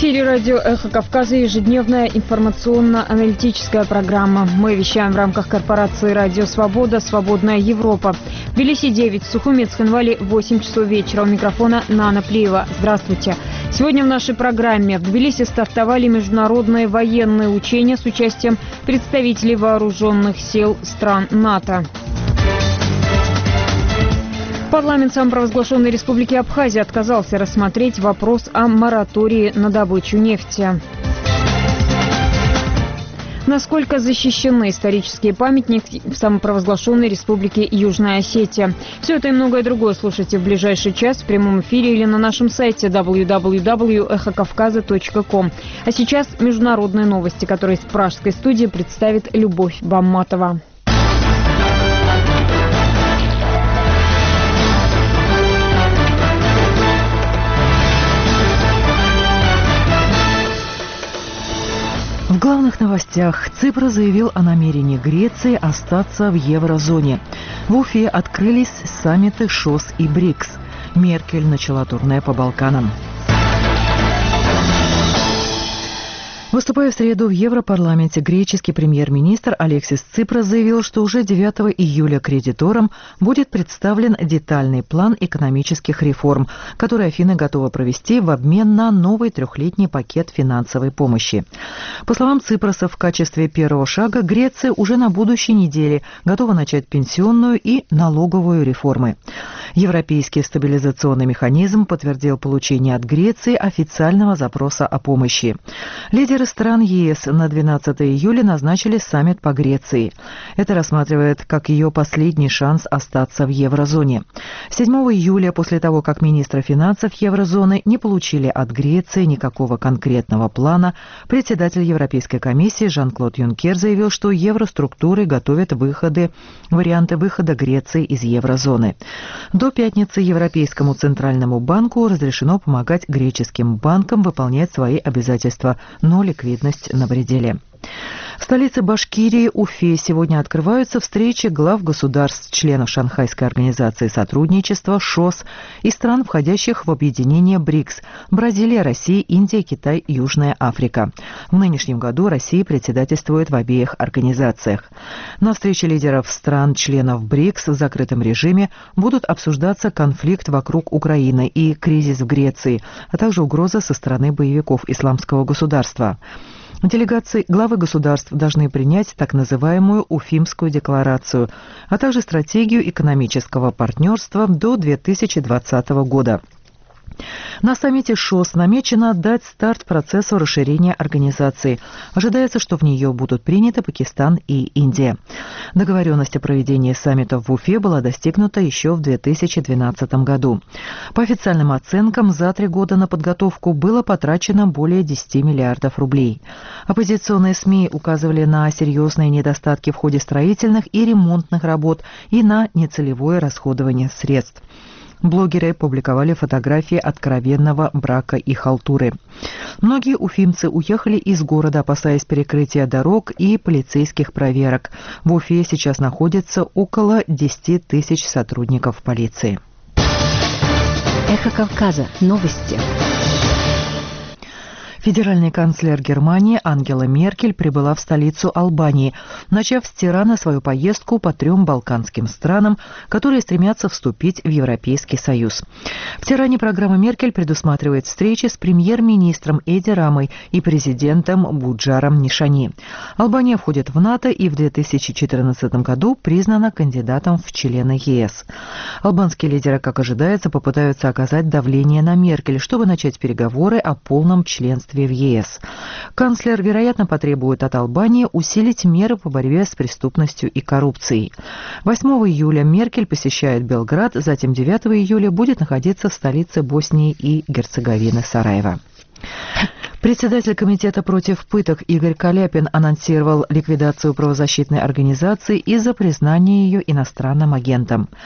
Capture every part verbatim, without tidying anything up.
эфире радио «Эхо Кавказа» ежедневная информационно-аналитическая программа. Мы вещаем в рамках корпорации «Радио Свобода», «Свободная Европа». В Тбилиси девять, в Сухуми и Цхинвале восемь часов вечера. У микрофона Нана Плиева. Здравствуйте. Сегодня в нашей программе в Тбилиси стартовали международные военные учения с участием представителей вооруженных сил стран НАТО. Парламент самопровозглашенной Республики Абхазия отказался рассмотреть вопрос о моратории на добычу нефти. Насколько защищены исторические памятники в самопровозглашенной Республике Южная Осетия? Все это и многое другое слушайте в ближайший час в прямом эфире или на нашем сайте дабл ю дабл ю дабл ю точка эхо кавказа точка ком. А сейчас международные новости, которые из пражской студии представит Любовь Бамматова. В главных новостях Ципра заявил о намерении Греции остаться в еврозоне. В Уфе открылись саммиты ШОС и БРИКС. Меркель начала турне по Балканам. Выступая в среду в Европарламенте, греческий премьер-министр Алексис Ципрас заявил, что уже девятого июля кредиторам будет представлен детальный план экономических реформ, который Афины готовы провести в обмен на новый трехлетний пакет финансовой помощи. По словам Ципраса, в качестве первого шага Греция уже на будущей неделе готова начать пенсионную и налоговую реформы. Европейский стабилизационный механизм подтвердил получение от Греции официального запроса о помощи. Лидеры стран ЕС на двенадцатого июля назначили саммит по Греции. Это рассматривает как ее последний шанс остаться в еврозоне. седьмого июля, после того, как министры финансов еврозоны не получили от Греции никакого конкретного плана, председатель Европейской комиссии Жан-Клод Юнкер заявил, что евроструктуры готовят выходы, варианты выхода Греции из еврозоны. До пятницы Европейскому центральному банку разрешено помогать греческим банкам выполнять свои обязательства, но ликвидность на пределе. В столице Башкирии, Уфе, сегодня открываются встречи глав государств, членов Шанхайской организации сотрудничества, ШОС, и стран, входящих в объединение БРИКС – Бразилия, Россия, Индия, Китай, Южная Африка. В нынешнем году Россия председательствует в обеих организациях. На встрече лидеров стран-членов БРИКС в закрытом режиме будут обсуждаться конфликт вокруг Украины и кризис в Греции, а также угроза со стороны боевиков Исламского государства. Делегации главы государств должны принять так называемую Уфимскую декларацию, а также стратегию экономического партнерства до две тысячи двадцатого года. На саммите ШОС намечено дать старт процессу расширения организации. Ожидается, что в нее будут приняты Пакистан и Индия. Договоренность о проведении саммита в Уфе была достигнута еще в две тысячи двенадцатом году. По официальным оценкам, за три года на подготовку было потрачено более десяти миллиардов рублей. Оппозиционные СМИ указывали на серьезные недостатки в ходе строительных и ремонтных работ и на нецелевое расходование средств. Блогеры публиковали фотографии откровенного брака и халтуры. Многие уфимцы уехали из города, опасаясь перекрытия дорог и полицейских проверок. В Уфе сейчас находится около десяти тысяч сотрудников полиции. Эхо Кавказа. Новости. Федеральный канцлер Германии Ангела Меркель прибыла в столицу Албании, начав с Тирана свою поездку по трем балканским странам, которые стремятся вступить в Европейский Союз. В Тиране программа Меркель предусматривает встречи с премьер-министром Эди Рамой и президентом Буджаром Нишани. Албания входит в НАТО и в две тысячи четырнадцатом году признана кандидатом в члены ЕС. Албанские лидеры, как ожидается, попытаются оказать давление на Меркель, чтобы начать переговоры о полном членстве в ЕС. Канцлер, вероятно, потребует от Албании усилить меры по борьбе с преступностью и коррупцией. восьмого июля Меркель посещает Белград, затем девятого июля будет находиться в столице Боснии и Герцеговины Сараево. Председатель комитета против пыток Игорь Каляпин анонсировал ликвидацию правозащитной организации из-за признания ее иностранным агентом.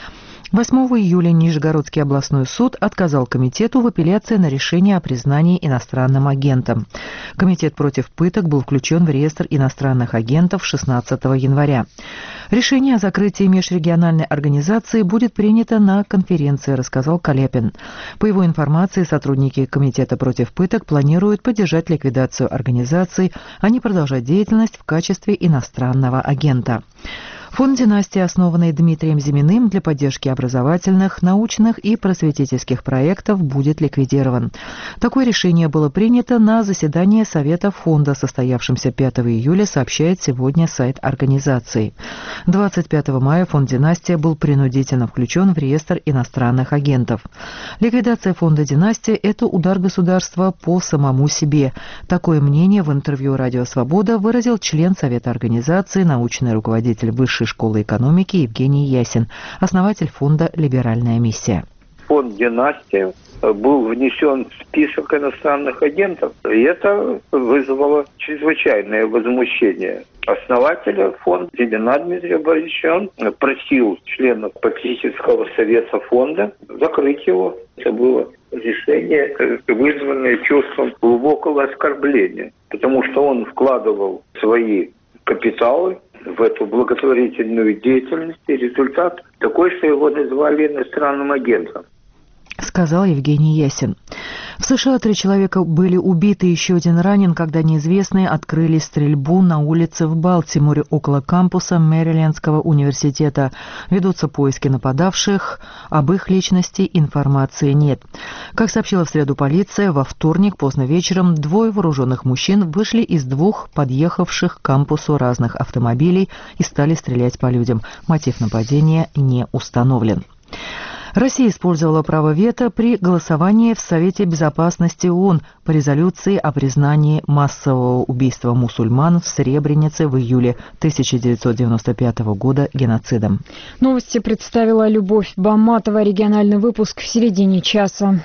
восьмого июля Нижегородский областной суд отказал комитету в апелляции на решение о признании иностранным агентом. Комитет против пыток был включен в реестр иностранных агентов шестнадцатого января. Решение о закрытии межрегиональной организации будет принято на конференции, рассказал Каляпин. По его информации, сотрудники Комитета против пыток планируют поддержать ликвидацию организации, а не продолжать деятельность в качестве иностранного агента. Фонд «Династия», основанный Дмитрием Зиминым для поддержки образовательных, научных и просветительских проектов, будет ликвидирован. Такое решение было принято на заседании Совета фонда, состоявшемся пятого июля, сообщает сегодня сайт организации. двадцать пятого мая фонд «Династия» был принудительно включен в реестр иностранных агентов. Ликвидация фонда «Династия» – это удар государства по самому себе. Такое мнение в интервью «Радио Свобода» выразил член Совета организации, научный руководитель Высшей школы экономики Евгений Ясин, основатель фонда «Либеральная миссия». Фонд «Династия» был внесен в список иностранных агентов, и это вызвало чрезвычайное возмущение основателя фонда Зимина Дмитрия Борисовича. Он просил членов попечительского совета фонда закрыть его. Это было решение, вызванное чувством глубокого оскорбления, потому что он вкладывал свои капиталы в эту благотворительную деятельность, и результат такой, что его назвали иностранным агентом, сказал Евгений Ясин. В США три человека были убиты, еще один ранен, когда неизвестные открыли стрельбу на улице в Балтиморе около кампуса Мэрилендского университета. Ведутся поиски нападавших, об их личности информации нет. Как сообщила в среду полиция, во вторник поздно вечером двое вооруженных мужчин вышли из двух подъехавших к кампусу разных автомобилей и стали стрелять по людям. Мотив нападения не установлен. Россия использовала право вето при голосовании в Совете Безопасности ООН по резолюции о признании массового убийства мусульман в Сребренице в июле тысяча девятьсот девяносто пятого года геноцидом. Новости представила Любовь Баматова. Региональный выпуск в середине часа.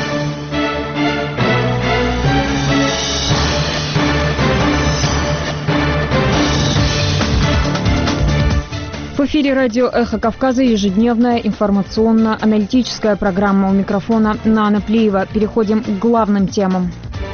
В эфире радио «Эхо Кавказа» ежедневная информационно-аналитическая программа. У микрофона Нана Плиева. Переходим к главным темам.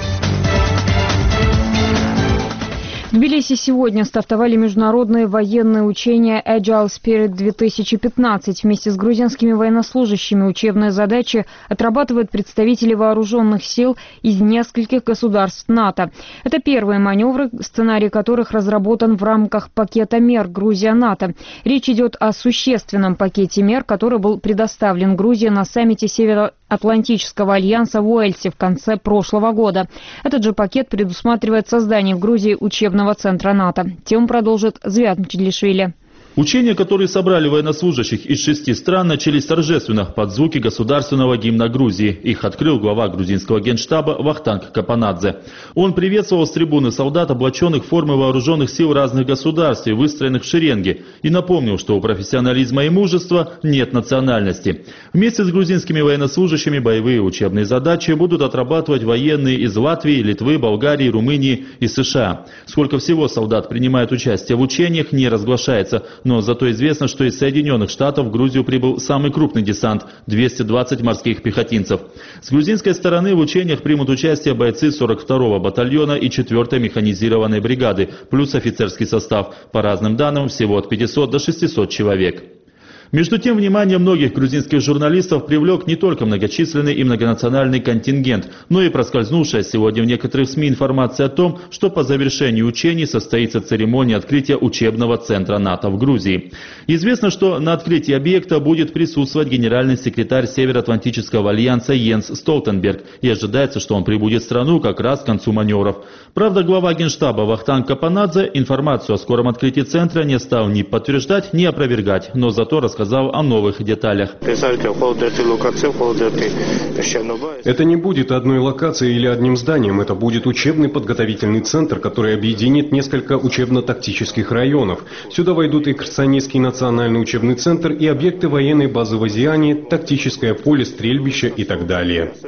В Тбилиси сегодня стартовали международные военные учения Agile Spirit две тысячи пятнадцать. Вместе с грузинскими военнослужащими учебные задачи отрабатывают представители вооруженных сил из нескольких государств НАТО. Это первые маневры, сценарий которых разработан в рамках пакета мер Грузия-НАТО. Речь идет о существенном пакете мер, который был предоставлен Грузии на саммите Североатлантического альянса в Уэльсе в конце прошлого года. Этот же пакет предусматривает создание в Грузии учебного центра НАТО. Тему продолжит Звят Мчедлишвили. Учения, которые собрали военнослужащих из шести стран, начались торжественно под звуки государственного гимна Грузии. Их открыл глава грузинского генштаба Вахтанг Капанадзе. Он приветствовал с трибуны солдат, облаченных в формы вооруженных сил разных государств и выстроенных в шеренги, и напомнил, что у профессионализма и мужества нет национальности. Вместе с грузинскими военнослужащими боевые учебные задачи будут отрабатывать военные из Латвии, Литвы, Болгарии, Румынии и США. Сколько всего солдат принимает участие в учениях, не разглашается. Но зато известно, что из Соединенных Штатов в Грузию прибыл самый крупный десант – двести двадцать морских пехотинцев. С грузинской стороны в учениях примут участие бойцы сорок второго батальона и четвёртой механизированной бригады, плюс офицерский состав. По разным данным, всего от пятисот до шестисот человек. Между тем, внимание многих грузинских журналистов привлек не только многочисленный и многонациональный контингент, но и проскользнувшая сегодня в некоторых СМИ информация о том, что по завершении учений состоится церемония открытия учебного центра НАТО в Грузии. Известно, что на открытии объекта будет присутствовать генеральный секретарь Североатлантического альянса Йенс Столтенберг, и ожидается, что он прибудет в страну как раз к концу маневров. Правда, глава генштаба Вахтанг Капанадзе информацию о скором открытии центра не стал ни подтверждать, ни опровергать, но зато рассказал сказал о новых деталях. Это не будет одной локацией или одним зданием, это будет учебный подготовительный центр, который объединит несколько учебно-тактических районов. Сюда войдут и Кырсанийский национальный учебный центр, и объекты военной базы в Азиане, тактическое поле, стрельбище и так далее.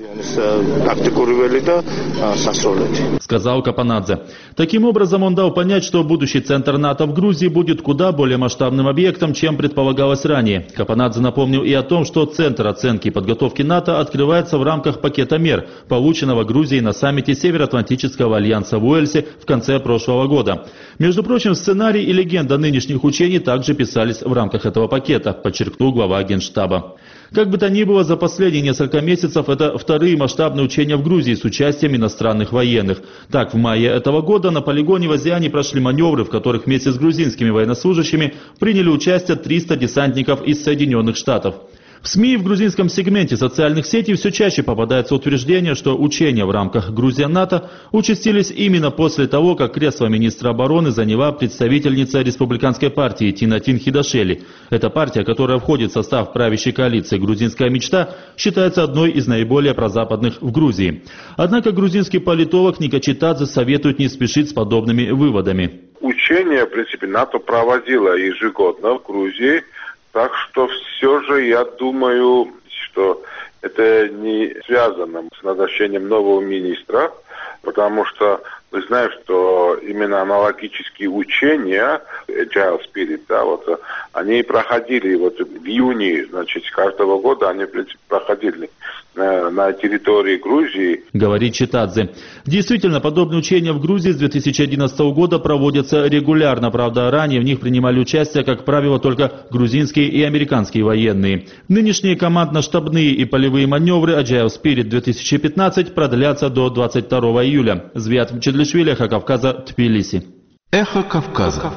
Сказал Капанадзе. Таким образом, он дал понять, что будущий центр НАТО в Грузии будет куда более масштабным объектом, чем предполагалось ранее. Капанадзе напомнил и о том, что Центр оценки и подготовки НАТО открывается в рамках пакета мер, полученного Грузией на саммите Североатлантического альянса в Уэльсе в конце прошлого года. Между прочим, сценарий и легенда нынешних учений также писались в рамках этого пакета, подчеркнул глава Генштаба. Как бы то ни было, за последние несколько месяцев это вторые масштабные учения в Грузии с участием иностранных военных. Так, в мае этого года на полигоне в Азиане прошли маневры, в которых вместе с грузинскими военнослужащими приняли участие триста десантников из Соединенных Штатов. В СМИ и в грузинском сегменте социальных сетей все чаще попадается утверждение, что учения в рамках Грузия-НАТО участились именно после того, как кресло министра обороны заняла представительница республиканской партии Тинатин Хидашели. Эта партия, которая входит в состав правящей коалиции «Грузинская мечта», считается одной из наиболее прозападных в Грузии. Однако грузинский политолог Ника Читадзе советует не спешить с подобными выводами. Учения, в принципе, НАТО проводило ежегодно в Грузии. Так что все же я думаю, что это не связано с назначением нового министра, потому что мы знаем, что именно аналогические учения Agile Spirit, да, вот, они проходили вот в июне, значит, каждого года они, в принципе, проходили на, на территории Грузии. Говорит Читадзе. Действительно, подобные учения в Грузии с две тысячи одиннадцатого года проводятся регулярно, правда, ранее в них принимали участие, как правило, только грузинские и американские военные. Нынешние командно-штабные и полевые маневры Agile Spirit две тысячи пятнадцать продлятся до двадцать второго июля. Звят Чедлишвили, Эхо Кавказа, Тбилиси. Эхо Кавказа.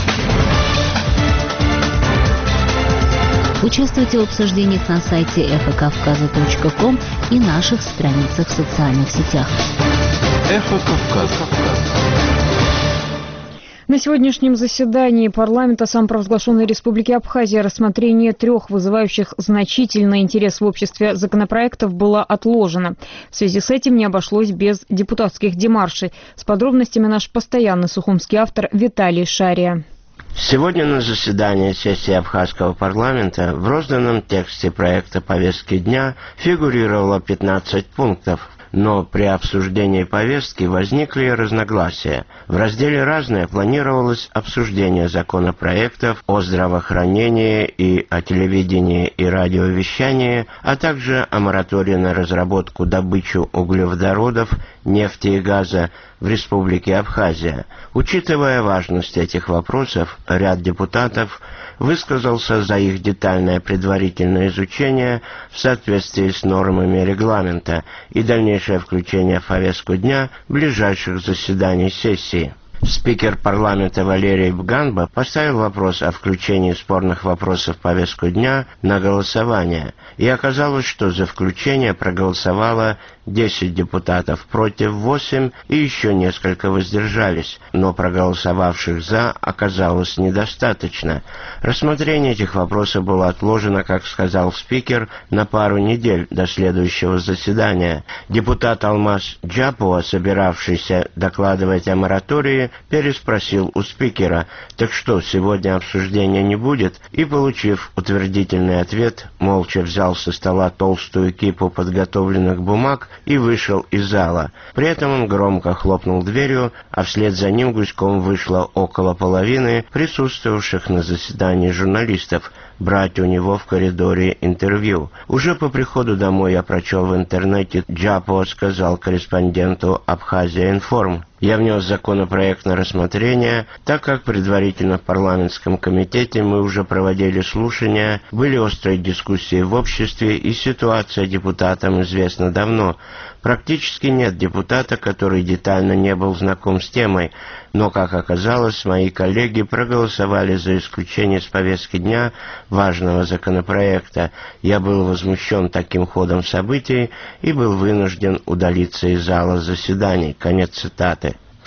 Участвуйте в обсуждениях на сайте эхо кавказа точка ком и наших страницах в социальных сетях. Эхо Кавказа. На сегодняшнем заседании парламента самопровозглашенной Республики Абхазия рассмотрение трех вызывающих значительный интерес в обществе законопроектов было отложено. В связи с этим не обошлось без депутатских демаршей. С подробностями наш постоянный сухумский автор Виталий Шария. Сегодня на заседании сессии Абхазского парламента в розданном тексте проекта повестки дня фигурировало пятнадцать пунктов. Но при обсуждении повестки возникли разногласия. В разделе «Разное» планировалось обсуждение законопроектов о здравоохранении и о телевидении и радиовещании, а также о моратории на разработку, добычу углеводородов, нефти и газа в Республике Абхазия. Учитывая важность этих вопросов, ряд депутатов высказался за их детальное предварительное изучение в соответствии с нормами регламента и дальнейшее включение в повестку дня ближайших заседаний сессии. Спикер парламента Валерий Бганба поставил вопрос о включении спорных вопросов в повестку дня на голосование, и оказалось, что за включение проголосовало десять депутатов, против восемь, и еще несколько воздержались, но проголосовавших «за» оказалось недостаточно. Рассмотрение этих вопросов было отложено, как сказал спикер, на пару недель до следующего заседания. Депутат Алмаз Джапуа, собиравшийся докладывать о моратории, переспросил у спикера: «Так что, сегодня обсуждения не будет?» И, получив утвердительный ответ, молча взял со стола толстую кипу подготовленных бумаг и вышел из зала. При этом он громко хлопнул дверью, а вслед за ним гуськом вышло около половины присутствовавших на заседании журналистов брать у него в коридоре интервью. Уже по приходу домой я прочел в интернете, Джапуа сказал корреспонденту «Абхазия Информ». Я внес законопроект на рассмотрение, так как предварительно в парламентском комитете мы уже проводили слушания, были острые дискуссии в обществе, и ситуация депутатам известна давно. Практически нет депутата, который детально не был знаком с темой, но, как оказалось, мои коллеги проголосовали за исключение с повестки дня важного законопроекта. Я был возмущен таким ходом событий и был вынужден удалиться из зала заседаний. Конец цитаты.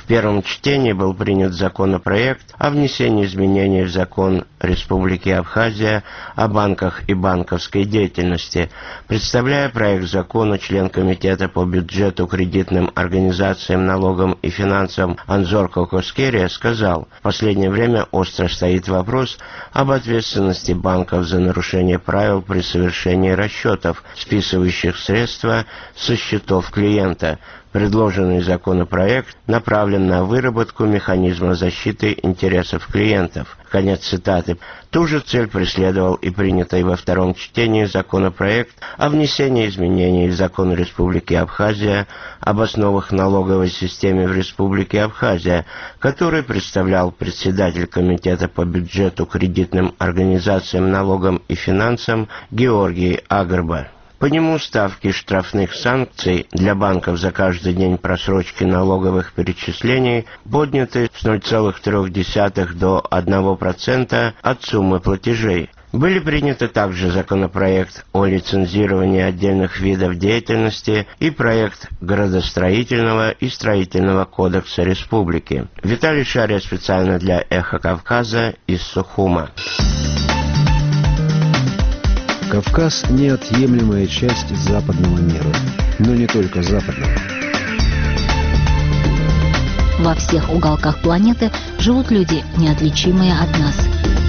В первом чтении был принят законопроект о внесении изменений в закон Республики Абхазия о банках и банковской деятельности. Представляя проект закона, член Комитета по бюджету, кредитным организациям, налогам и финансам Анзор Кокоскерия сказал, в последнее время остро стоит вопрос об ответственности банков за нарушение правил при совершении расчетов, списывающих средства со счетов клиента. Предложенный законопроект направлен на выработку механизма защиты интересов клиентов. Конец цитаты. Ту же цель преследовал и принятый во втором чтении законопроект о внесении изменений в закон Республики Абхазия об основах налоговой системы в Республике Абхазия, который представлял председатель Комитета по бюджету, кредитным организациям, налогам и финансам Георгий Агрба. По нему ставки штрафных санкций для банков за каждый день просрочки налоговых перечислений подняты с ноль целых трёх десятых до одного процента от суммы платежей. Были приняты также законопроект о лицензировании отдельных видов деятельности и проект градостроительного и строительного кодекса республики. Виталий Шария специально для «Эхо Кавказа» из Сухума. Кавказ – неотъемлемая часть западного мира, но не только западного. Во всех уголках планеты живут люди, неотличимые от нас.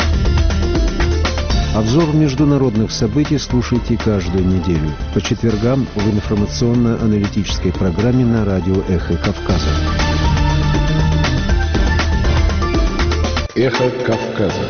Обзор международных событий слушайте каждую неделю по четвергам в информационно-аналитической программе на радио «Эхо Кавказа». «Эхо Кавказа».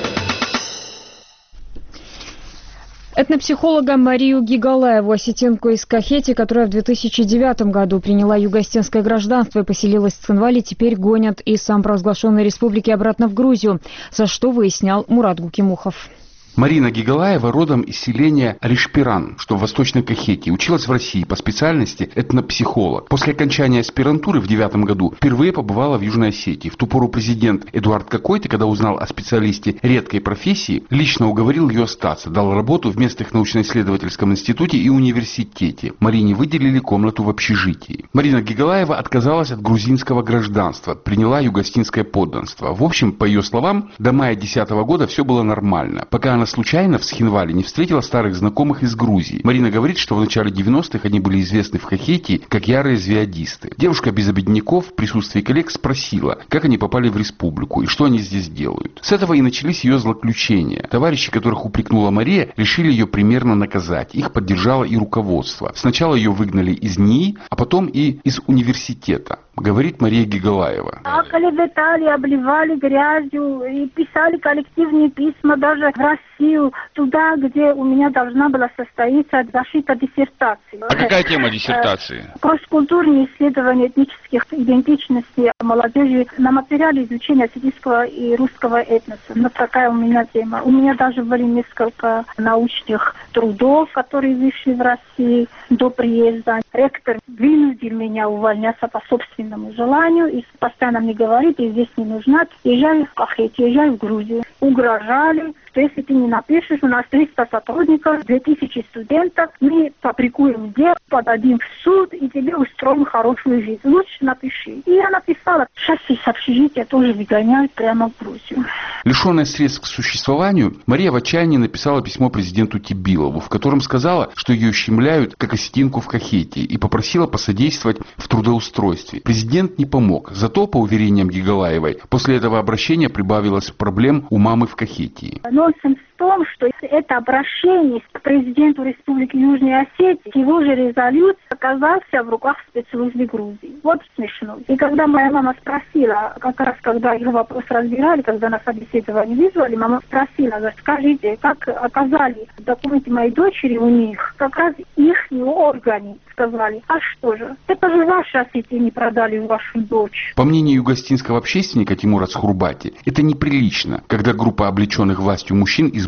Этнопсихолога Марию Гигалаеву, осетинку из Кахети, которая в две тысячи девятом году приняла юго-осетинское гражданство и поселилась в Цинвале, теперь гонят из самопровозглашенной республики обратно в Грузию, за что выяснял Мурат Гукимухов. Марина Гигалаева родом из селения Алишпиран, что в Восточной Кахетии. Училась в России по специальности этнопсихолог. После окончания аспирантуры в девятом году впервые побывала в Южной Осетии. В ту пору президент Эдуард Кокойты, когда узнал о специалисте редкой профессии, лично уговорил ее остаться, дал работу в местных научно-исследовательском институте и университете. Марине выделили комнату в общежитии. Марина Гигалаева отказалась от грузинского гражданства, приняла юго-осетинское подданство. В общем, по ее словам, до мая десятого года все было нормально, пока она случайно в Схинвале не встретила старых знакомых из Грузии. Марина говорит, что в начале девяностых они были известны в Кахетии как ярые звеодисты. Девушка без обедняков в присутствии коллег спросила, как они попали в республику и что они здесь делают. С этого и начались ее злоключения. Товарищи, которых упрекнула Мария, решили ее примерно наказать. Их поддержало и руководство. Сначала ее выгнали из НИИ, а потом и из университета, говорит Мария Гигалаева. Оклеветали, обливали грязью и писали коллективные письма даже в Россию, туда, где у меня должна была состоиться защита диссертации. А какая тема диссертации? Кросс-культурные исследования этнических идентичностей молодежи на материале изучения осетинского и русского этноса. Вот такая у меня тема. У меня даже были несколько научных трудов, которые вышли в России до приезда. Ректор вынудил меня увольняться по собственному желанию и постоянно мне говорит, ты здесь не нужна, езжай в Кахетию, езжай в Грузию. Угрожали, что если ты не напишешь, у нас триста сотрудников, две тысячи студентов, мы фабрикуем дело, подадим в суд и тебе устроим хорошую жизнь. Лучше напиши. И я написала. Сейчас из общежития тоже выгоняют прямо в Грузию. Лишенная средств к существованию, Мария в отчаянии написала письмо президенту Тибилову, в котором сказала, что ее ущемляют как осетинку в Кахетии, и попросила посодействовать в трудоустройстве. Президент не помог. Зато, по уверениям Гигалаевой, после этого обращения прибавилось проблем у мамы в Кахетии. Нонсенс в том, что это обращение к президенту Республики Южной Осетии, его же резолюция оказался в руках спецслужбы Грузии. Вот смешно. И когда моя мама спросила, как раз когда их вопрос разбирали, когда на собеседование вызвали, мама спросила, скажите, как оказали документы моей дочери у них, как раз их органы сказали, а что же, это же ваши осетины продали вашу дочь. По мнению юго-осетинского общественника Тимура Цхурбати, это неприлично, когда группа облеченных властью мужчин из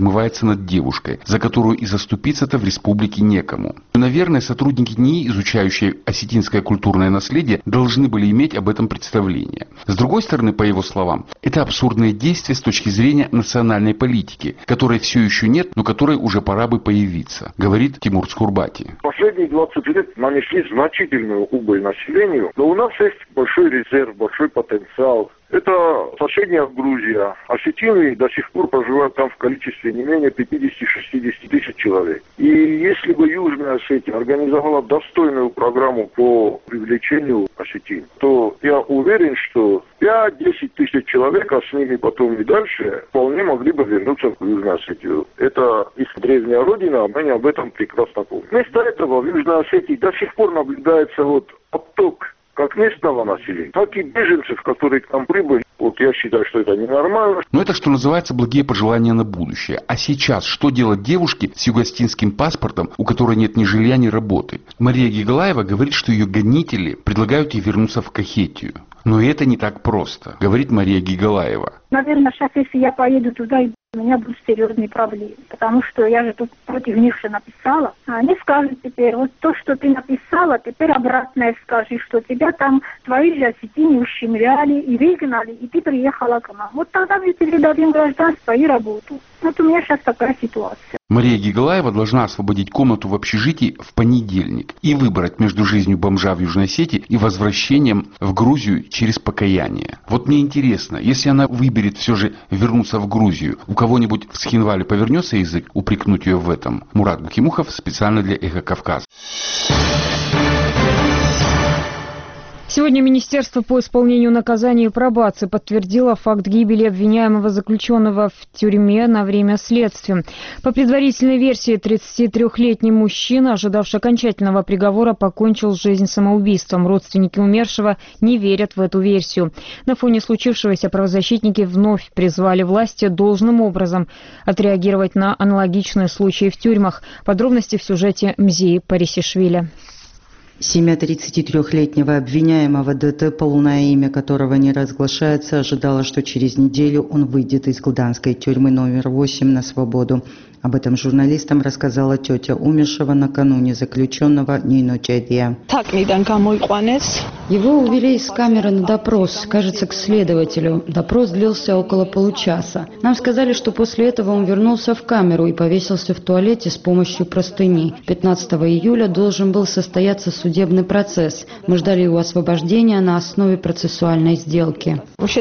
смывается над девушкой, за которую и заступиться-то в республике некому. Наверное, сотрудники НИИ, изучающие осетинское культурное наследие, должны были иметь об этом представление. С другой стороны, по его словам, это абсурдное действие с точки зрения национальной политики, которой все еще нет, но которой уже пора бы появиться, говорит Тимур Скурбати. Последние двадцать лет нанесли значительную убыль населению, но у нас есть большой резерв, большой потенциал. Это соседняя Грузия. Осетины до сих пор проживают там в количестве не менее пятьдесят-шестьдесят тысяч человек. И если бы Южная Осетия организовала достойную программу по привлечению осетин, то я уверен, что пять-десять тысяч человек, а с ними потом и дальше, вполне могли бы вернуться в Южную Осетию. Это их древняя родина, а мы об этом прекрасно помним. Вместо этого в Южной Осетии до сих пор наблюдается вот отток как местного населения, так и беженцев, которые к нам прибыли. Вот я считаю, что это ненормально. Но это, что называется, благие пожелания на будущее. А сейчас что делать девушке с югославянским паспортом, у которой нет ни жилья, ни работы? Мария Гигалаева говорит, что ее гонители предлагают ей вернуться в Кахетию. Но это не так просто, говорит Мария Гигалаева. Наверное, сейчас, если я поеду туда, у меня будут серьезные проблемы, потому что я же тут против них все написала. А они скажут теперь, вот то, что ты написала, теперь обратное скажи, что тебя там твои же осетины ущемляли и выгнали, и ты приехала к нам. Вот тогда мы тебе дадим гражданство и работу. Вот у меня сейчас такая ситуация. Мария Гигалаева должна освободить комнату в общежитии в понедельник и выбрать между жизнью бомжа в Южной Осетии и возвращением в Грузию через покаяние. Вот мне интересно, если она выберет все же вернуться в Грузию, у кого-нибудь в Схинвале повернется язык упрекнуть ее в этом? Мурат Бухимухов специально для «Эхо Кавказа». Сегодня Министерство по исполнению наказания и пробации подтвердило факт гибели обвиняемого заключенного в тюрьме на время следствия. По предварительной версии, тридцатитрёхлетний мужчина, ожидавший окончательного приговора, покончил жизнь самоубийством. Родственники умершего не верят в эту версию. На фоне случившегося правозащитники вновь призвали власти должным образом отреагировать на аналогичные случаи в тюрьмах. Подробности в сюжете Мзии Парисишвили. Семья тридцатитрёхлетнего обвиняемого ДТ, полное имя которого не разглашается, ожидала, что через неделю он выйдет из гданской тюрьмы номер восемь на свободу. Об этом журналистам рассказала тетя умершего накануне заключенного Нино Чадия. Его увели из камеры на допрос, кажется, к следователю. Допрос длился около получаса. Нам сказали, что после этого он вернулся в камеру и повесился в туалете с помощью простыни. пятнадцатого июля должен был состояться судебный процесс. Мы ждали его освобождения на основе процессуальной сделки.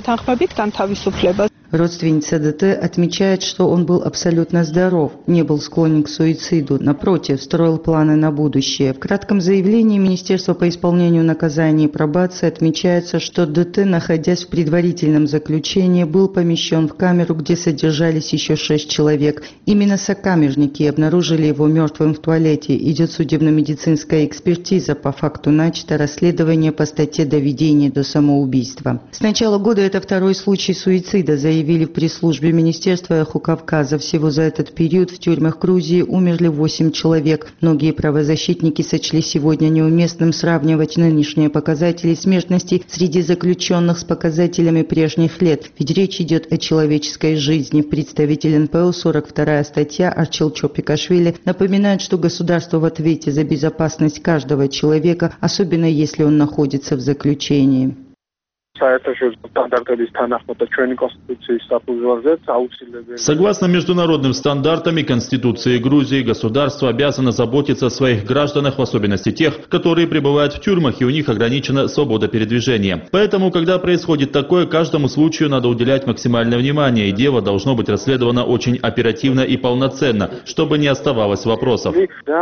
Родственница ДТ отмечает, что он был абсолютно здоров, не был склонен к суициду, напротив, строил планы на будущее. В кратком заявлении Министерства по исполнению наказания и пробации отмечается, что ДТ, находясь в предварительном заключении, был помещен в камеру, где содержались еще шесть человек. Именно сокамерники обнаружили его мертвым в туалете. Идет судебно-медицинская экспертиза. По факту начато расследование по статье «Доведение до самоубийства». С начала года это второй случай суицида, заявили в пресс-службе Министерства «Эхо Кавказа». Всего за этот период в тюрьмах Грузии умерли восемь человек. Многие правозащитники сочли сегодня неуместным сравнивать нынешние показатели смертности среди заключенных с показателями прежних лет. Ведь речь идет о человеческой жизни. Представитель эн пэ о, сорок вторая статья Арчил Чопикашвили, напоминает, что государство в ответе за безопасность каждого человека, особенно если он находится в заключении. Согласно международным стандартам и Конституции Грузии, государство обязано заботиться о своих гражданах, в особенности тех, которые пребывают в тюрьмах и у них ограничена свобода передвижения. Поэтому, когда происходит такое, каждому случаю надо уделять максимальное внимание, и дело должно быть расследовано очень оперативно и полноценно, чтобы не оставалось вопросов.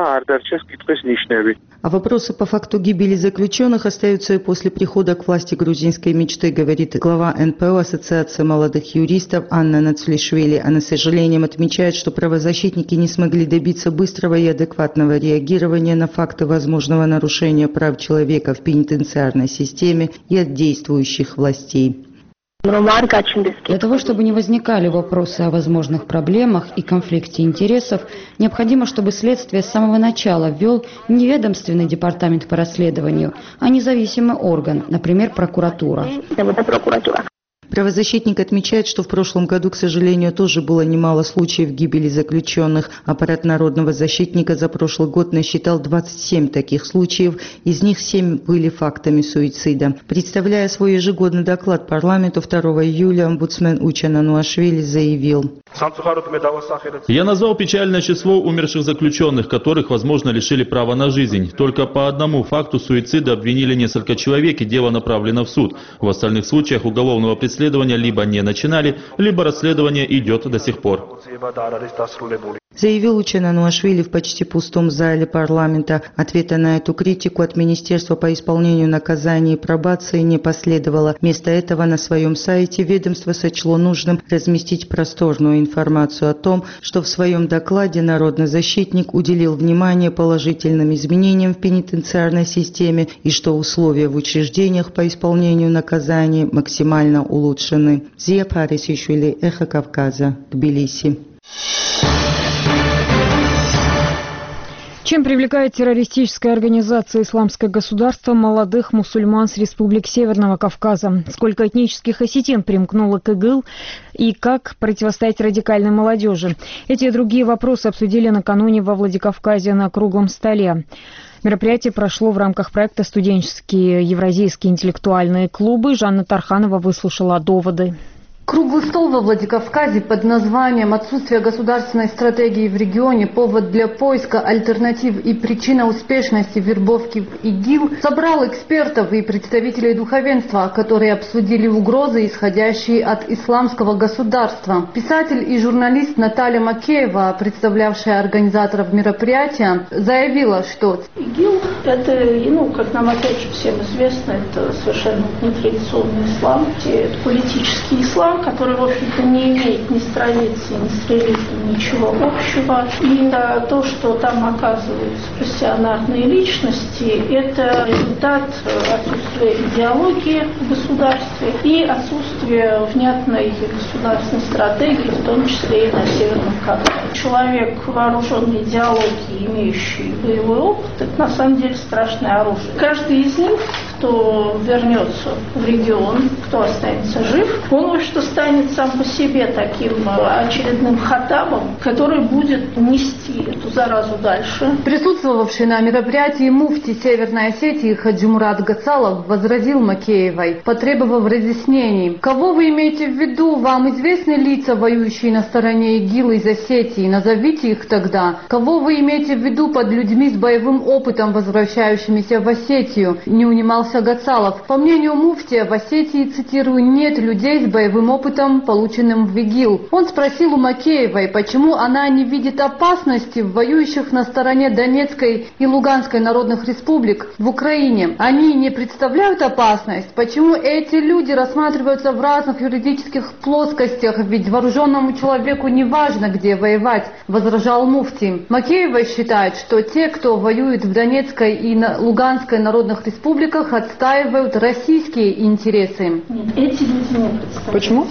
А вопросы по факту гибели заключенных остаются и после прихода к власти грузинской мечты, говорит глава эн пэ о Ассоциации молодых юристов Анна Нацлишвили. Она с сожалением отмечает, что правозащитники не смогли добиться быстрого и адекватного реагирования на факты возможного нарушения прав человека в пенитенциарной системе и от действующих властей. Для того, чтобы не возникали вопросы о возможных проблемах и конфликте интересов, необходимо, чтобы следствие с самого начала ввел не ведомственный департамент по расследованию, а независимый орган, например, прокуратура. Правозащитник отмечает, что в прошлом году, к сожалению, тоже было немало случаев гибели заключенных. Аппарат народного защитника за прошлый год насчитал двадцать семь таких случаев, из них семь были фактами суицида. Представляя свой ежегодный доклад парламенту второго июля, омбудсмен Учен Ануашвили заявил: «Я назвал печальное число умерших заключенных, которых, возможно, лишили права на жизнь. Только по одному факту суицида обвинили несколько человек, и дело направлено в суд. В остальных случаях уголовного преследования либо не начинали, либо расследование идет до сих пор». Заявил Учен Ануашвили в почти пустом зале парламента. Ответа на эту критику от Министерства по исполнению наказаний и пробации не последовало. Вместо этого на своем сайте ведомство сочло нужным разместить просторную информацию о том, что в своем докладе народный защитник уделил внимание положительным изменениям в пенитенциарной системе и что условия в учреждениях по исполнению наказаний максимально улучшены. Зия Парисишвили, Эхо Кавказа, Тбилиси. Чем привлекает террористическая организация «Исламское государство» молодых мусульман с республик Северного Кавказа? Сколько этнических осетин примкнуло к ИГИЛ и как противостоять радикальной молодежи? Эти и другие вопросы обсудили накануне во Владикавказе на круглом столе. Мероприятие прошло в рамках проекта «Студенческие евразийские интеллектуальные клубы». Жанна Тарханова выслушала доводы. Круглый стол во Владикавказе под названием «Отсутствие государственной стратегии в регионе. Повод для поиска альтернатив и причина успешности вербовки в ИГИЛ» собрал экспертов и представителей духовенства, которые обсудили угрозы, исходящие от исламского государства. Писатель и журналист Наталья Макеева, представлявшая организаторов мероприятия, заявила, что ИГИЛ – это, ну, как нам опять же всем известно, это совершенно нетрадиционный ислам, это политический ислам, который, в общем-то, не имеет ни с традицией, ни с религией ничего общего. И то, что там оказываются пассионарные личности, это результат отсутствия идеологии в государстве и отсутствия внятной государственной стратегии, в том числе и на Северном Кавказе. Человек, вооруженный идеологией, имеющий боевой опыт, это на самом деле страшное оружие. Каждый из них, кто вернется в регион, кто останется жив, он что станет сам по себе таким очередным хатабом, который будет нести эту заразу дальше. Присутствовавший на мероприятии муфти Северной Осетии Хаджи Мурат Гацалов возразил Макеевой, потребовав разъяснений. Кого вы имеете в виду? Вам известны лица, воюющие на стороне ИГИЛ из Осетии? Назовите их тогда. Кого вы имеете в виду под людьми с боевым опытом, возвращающимися в Осетию? Не унимался Гацалов. По мнению муфти, в Осетии, цитирую, нет людей с боевым опытом, полученным в ИГИЛ. Он спросил у Макеевой, почему она не видит опасности в воюющих на стороне Донецкой и Луганской народных республик в Украине. Они не представляют опасность? Почему эти люди рассматриваются в разных юридических плоскостях? Ведь вооруженному человеку не важно, где воевать, возражал муфти. Макеева считает, что те, кто воюет в Донецкой и Луганской народных республиках, отстаивают российские интересы. Нет, эти люди не представляют. Почему?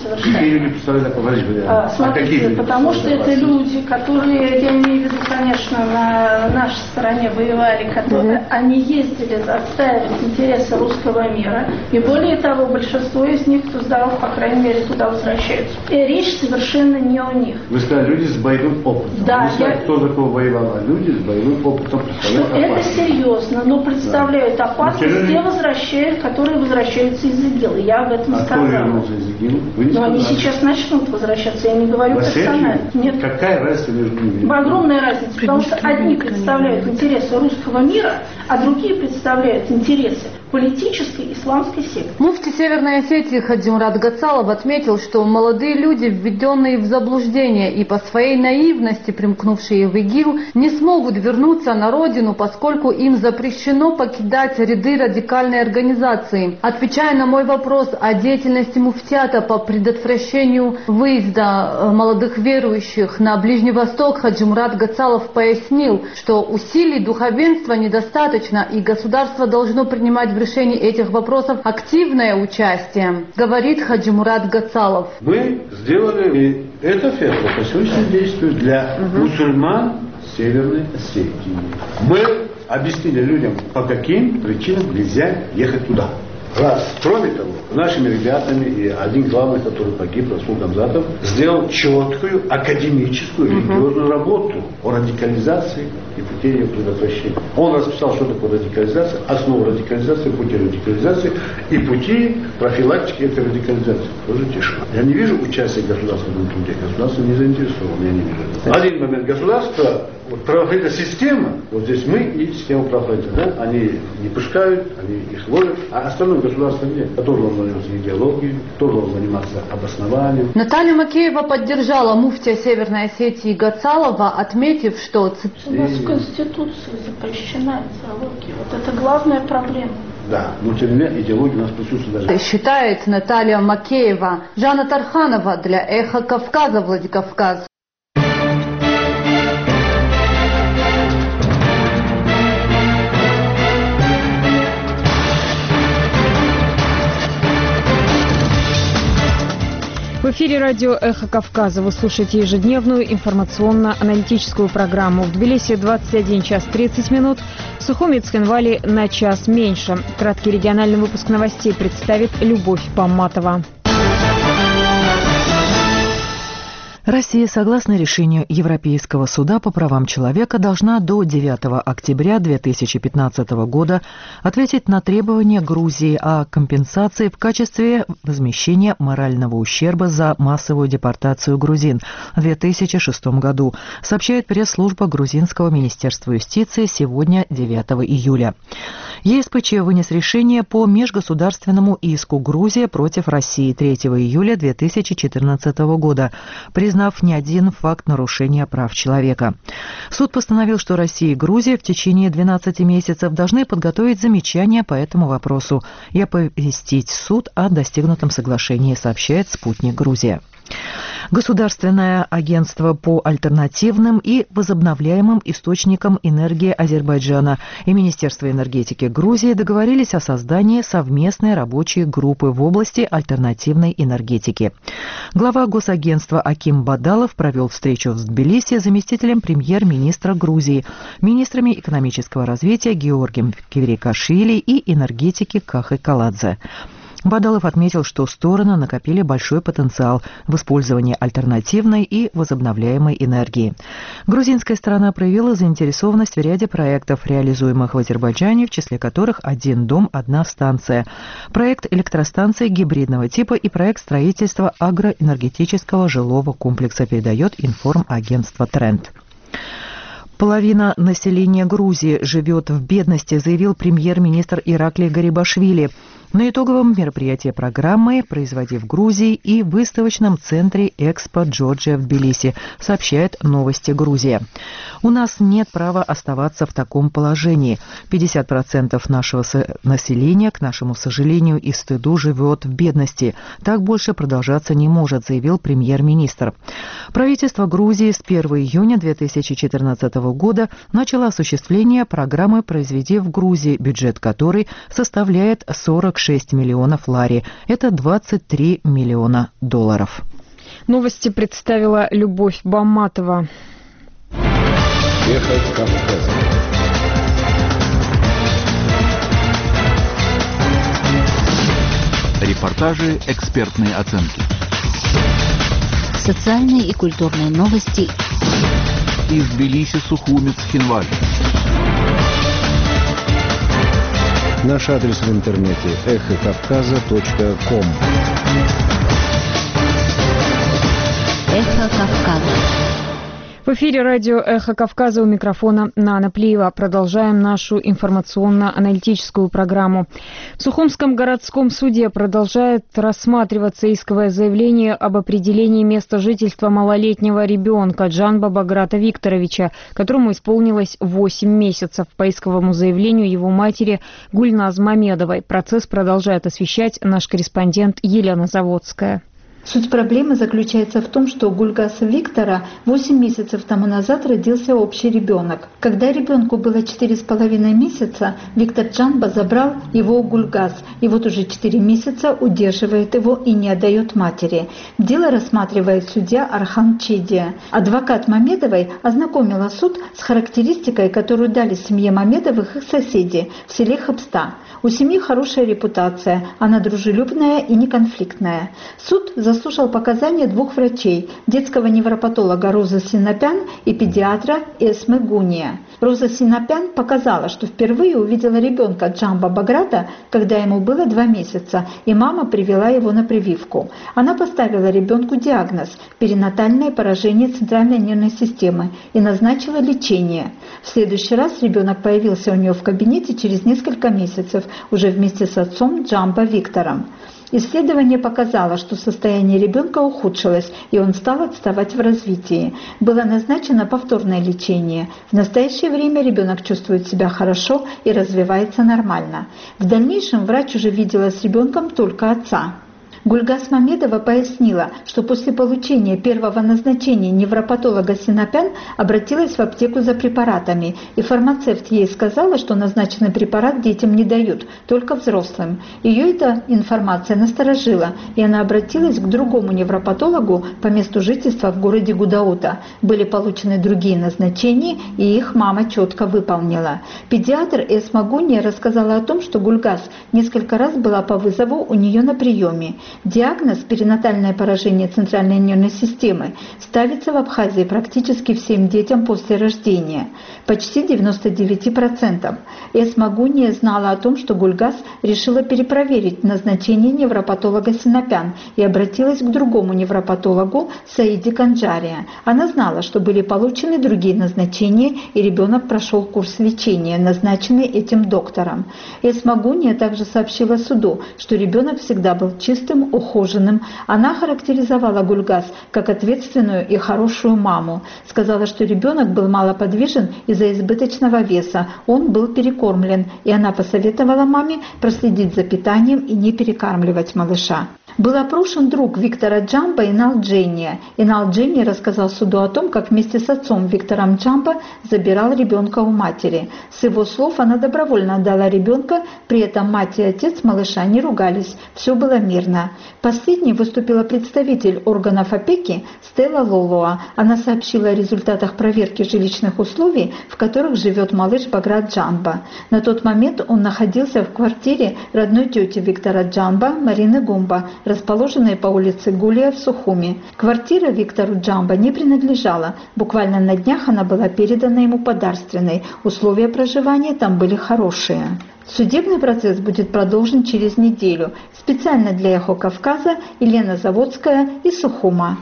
А, смотрите, потому что это люди, которые, я имею в виду, конечно, на нашей стороне воевали, которые, mm-hmm. они ездили отстаивать интересы русского мира, и более того, большинство из них, кто здоров, по крайней мере, туда возвращаются. И речь совершенно не о них. Вы сказали, люди с боевым опытом. Да. Вы сказали, я... кто такого воевал? Люди с боевым опытом представляют что опасность. Это серьезно, но представляют да. опасность те, возвращают, которые возвращаются из ИГИЛ. Я об этом а сказала. Кто вернулся из ИГИЛ? Но они сейчас начнут возвращаться, я не говорю персонально. Нет. Какая разница между ними? Огромная разница, потому что одни представляют интересы русского мира, а другие представляют интересы политической исламской секты. Муфти Северной Осетии Хаджи Мурат Гацалов отметил, что молодые люди, введенные в заблуждение и по своей наивности примкнувшие в ИГИЛ, не смогут вернуться на родину, поскольку им запрещено покидать ряды радикальной организации. Отвечая на мой вопрос о деятельности муфтиата по предотвращению выезда молодых верующих на Ближний Восток, Хаджи Мурат Гацалов пояснил, что усилий духовенства недостаточно и государство должно принимать в решении этих вопросов активное участие, говорит Хаджи Мурат Гацалов. Мы сделали это фетва, по сегодняшнему действию для угу. мусульман Северной Осетии. Мы объяснили людям, по каким причинам нельзя ехать туда. Раз. Кроме того, нашими ребятами и один главный, который погиб, Расул Гамзатов, сделал четкую академическую религиозную работу о радикализации и пути ее предотвращения. Он расписал, что такое радикализация, основу радикализации, пути радикализации и пути профилактики этой радикализации. Тоже тишина. Я не вижу участия государства в этом труде. Государство не заинтересовано, я не вижу. Один момент. Государство, вот, правоохранительная система, вот здесь мы и система правоохранительная, да, они не пускают, они их ловят, а остальное государство нет. Кто должен заниматься идеологией, кто должен заниматься обоснованием. Наталья Макеева поддержала муфтия Северной Осетии Гацалова, отметив, что... У нас в Конституции запрещена идеология. Вот это главная проблема. Да, но тем не менее идеология у нас присутствует даже. Считает Наталья Макеева. Жанна Тарханова для «Эхо Кавказа», Владикавказ. В эфире радио «Эхо Кавказа». Вы слушаете ежедневную информационно-аналитическую программу. В Тбилиси двадцать один час тридцать минут, в Сухуми и Цхинвале на час меньше. Краткий региональный выпуск новостей представит Любовь Бамматова. Россия, согласно решению Европейского суда по правам человека, должна до девятого октября две тысячи пятнадцатого года ответить на требования Грузии о компенсации в качестве возмещения морального ущерба за массовую депортацию грузин в две тысячи шестом году, сообщает пресс-служба Грузинского министерства юстиции сегодня, девятого июля. ЕСПЧ вынес решение по межгосударственному иску Грузия против России третьего июля две тысячи четырнадцатого года, признав не один факт нарушения прав человека. Суд постановил, что Россия и Грузия в течение двенадцати месяцев должны подготовить замечания по этому вопросу и оповестить суд о достигнутом соглашении, сообщает «Спутник Грузия». Государственное агентство по альтернативным и возобновляемым источникам энергии Азербайджана и Министерство энергетики Грузии договорились о создании совместной рабочей группы в области альтернативной энергетики. Глава госагентства Аким Бадалов провел встречу в Тбилиси с заместителем премьер-министра Грузии, министрами экономического развития Георгием Квирикашвили и энергетики Кахой Каладзе. Бадалов отметил, что стороны накопили большой потенциал в использовании альтернативной и возобновляемой энергии. Грузинская сторона проявила заинтересованность в ряде проектов, реализуемых в Азербайджане, в числе которых «Один дом, одна станция», проект электростанции гибридного типа и проект строительства агроэнергетического жилого комплекса, передает информагентство «Тренд». Половина населения Грузии живет в бедности, заявил премьер-министр Ираклий Гарибашвили на итоговом мероприятии программы «Производи в Грузии» и выставочном центре «Экспо Джорджия» в Тбилиси, сообщает «Новости Грузия». У нас нет права оставаться в таком положении. пятьдесят процентов нашего населения, к нашему сожалению и стыду, живет в бедности. Так больше продолжаться не может, заявил премьер-министр. Правительство Грузии с первого июня две тысячи четырнадцатого года начало осуществление программы «Произведи в Грузии», бюджет которой составляет сорок шесть миллионов лари. Это двадцать три миллиона долларов. Новости представила Любовь Бамматова. Эхо Кавказа. Репортажи, экспертные оценки. Социальные и культурные новости. Из Тбилиси, Сухуми, Цхинвале. Наш адрес в интернете эхо кавказа точка ком. Эхо Кавказа. В эфире радио «Эхо Кавказа», у микрофона Нана Плиева. Продолжаем нашу информационно-аналитическую программу. В Сухумском городском суде продолжает рассматриваться исковое заявление об определении места жительства малолетнего ребенка Джанба Баграта Викторовича, которому исполнилось восемь месяцев. По исковому заявлению его матери Гульназ Мамедовой. Процесс продолжает освещать наш корреспондент Елена Заводская. Суть проблемы заключается в том, что у Гульгаса Виктора восемь месяцев тому назад родился общий ребенок. Когда ребенку было четыре с половиной месяца, Виктор Джамба забрал его у Гульгас, и вот уже четыре месяца удерживает его и не отдает матери. Дело рассматривает судья Архан Чедия. Адвокат Мамедовой ознакомила суд с характеристикой, которую дали семье Мамедовых их соседи в селе Хабста. У семьи хорошая репутация, она дружелюбная и неконфликтная. Суд заслушал показания двух врачей – детского невропатолога Розы Синопян и педиатра Эсмы Гуния. Роза Синопян показала, что впервые увидела ребенка Джамба Баграта, когда ему было два месяца, и мама привела его на прививку. Она поставила ребенку диагноз – перинатальное поражение центральной нервной системы и назначила лечение. В следующий раз ребенок появился у нее в кабинете через несколько месяцев, уже вместе с отцом Джамба Виктором. Исследование показало, что состояние ребенка ухудшилось, и он стал отставать в развитии. Было назначено повторное лечение. В настоящее время ребенок чувствует себя хорошо и развивается нормально. В дальнейшем врач уже видела с ребенком только отца. Гульгас Мамедова пояснила, что после получения первого назначения невропатолога Синопян обратилась в аптеку за препаратами, и фармацевт ей сказала, что назначенный препарат детям не дают, только взрослым. Ее эта информация насторожила, и она обратилась к другому невропатологу по месту жительства в городе Гудаута. Были получены другие назначения, и их мама четко выполнила. Педиатр Эсма Гуния рассказала о том, что Гульгас несколько раз была по вызову у нее на приеме. Диагноз «перинатальное поражение центральной нервной системы» ставится в Абхазии практически всем детям после рождения, почти девяносто девять процентов. Эсма Гуния знала о том, что Гульгас решила перепроверить назначение невропатолога Синопян и обратилась к другому невропатологу Саиди Канджария. Она знала, что были получены другие назначения, и ребенок прошел курс лечения, назначенный этим доктором. Эсма Гуния также сообщила суду, что ребенок всегда был чистым, ухоженным. Она характеризовала Гульгас как ответственную и хорошую маму. Сказала, что ребенок был малоподвижен из-за избыточного веса, он был перекормлен, и она посоветовала маме проследить за питанием и не перекармливать малыша. Был опрошен друг Виктора Джамба Инал Джения. Инал Джения рассказал суду о том, как вместе с отцом Виктором Джамба забирал ребенка у матери. С его слов, она добровольно отдала ребенка, при этом мать и отец малыша не ругались, все было мирно. Последней выступила представитель органов опеки Стелла Лолоа. Она сообщила о результатах проверки жилищных условий, в которых живет малыш Баграт Джамба. На тот момент он находился в квартире родной тети Виктора Джамба, Марины Гумба, расположенной по улице Гулия в Сухуми. Квартира Виктору Джамба не принадлежала. Буквально на днях она была передана ему подарственной. Условия проживания там были хорошие. Судебный процесс будет продолжен через неделю. Специально для «Эхо Кавказа» Елена Заводская из Сухума.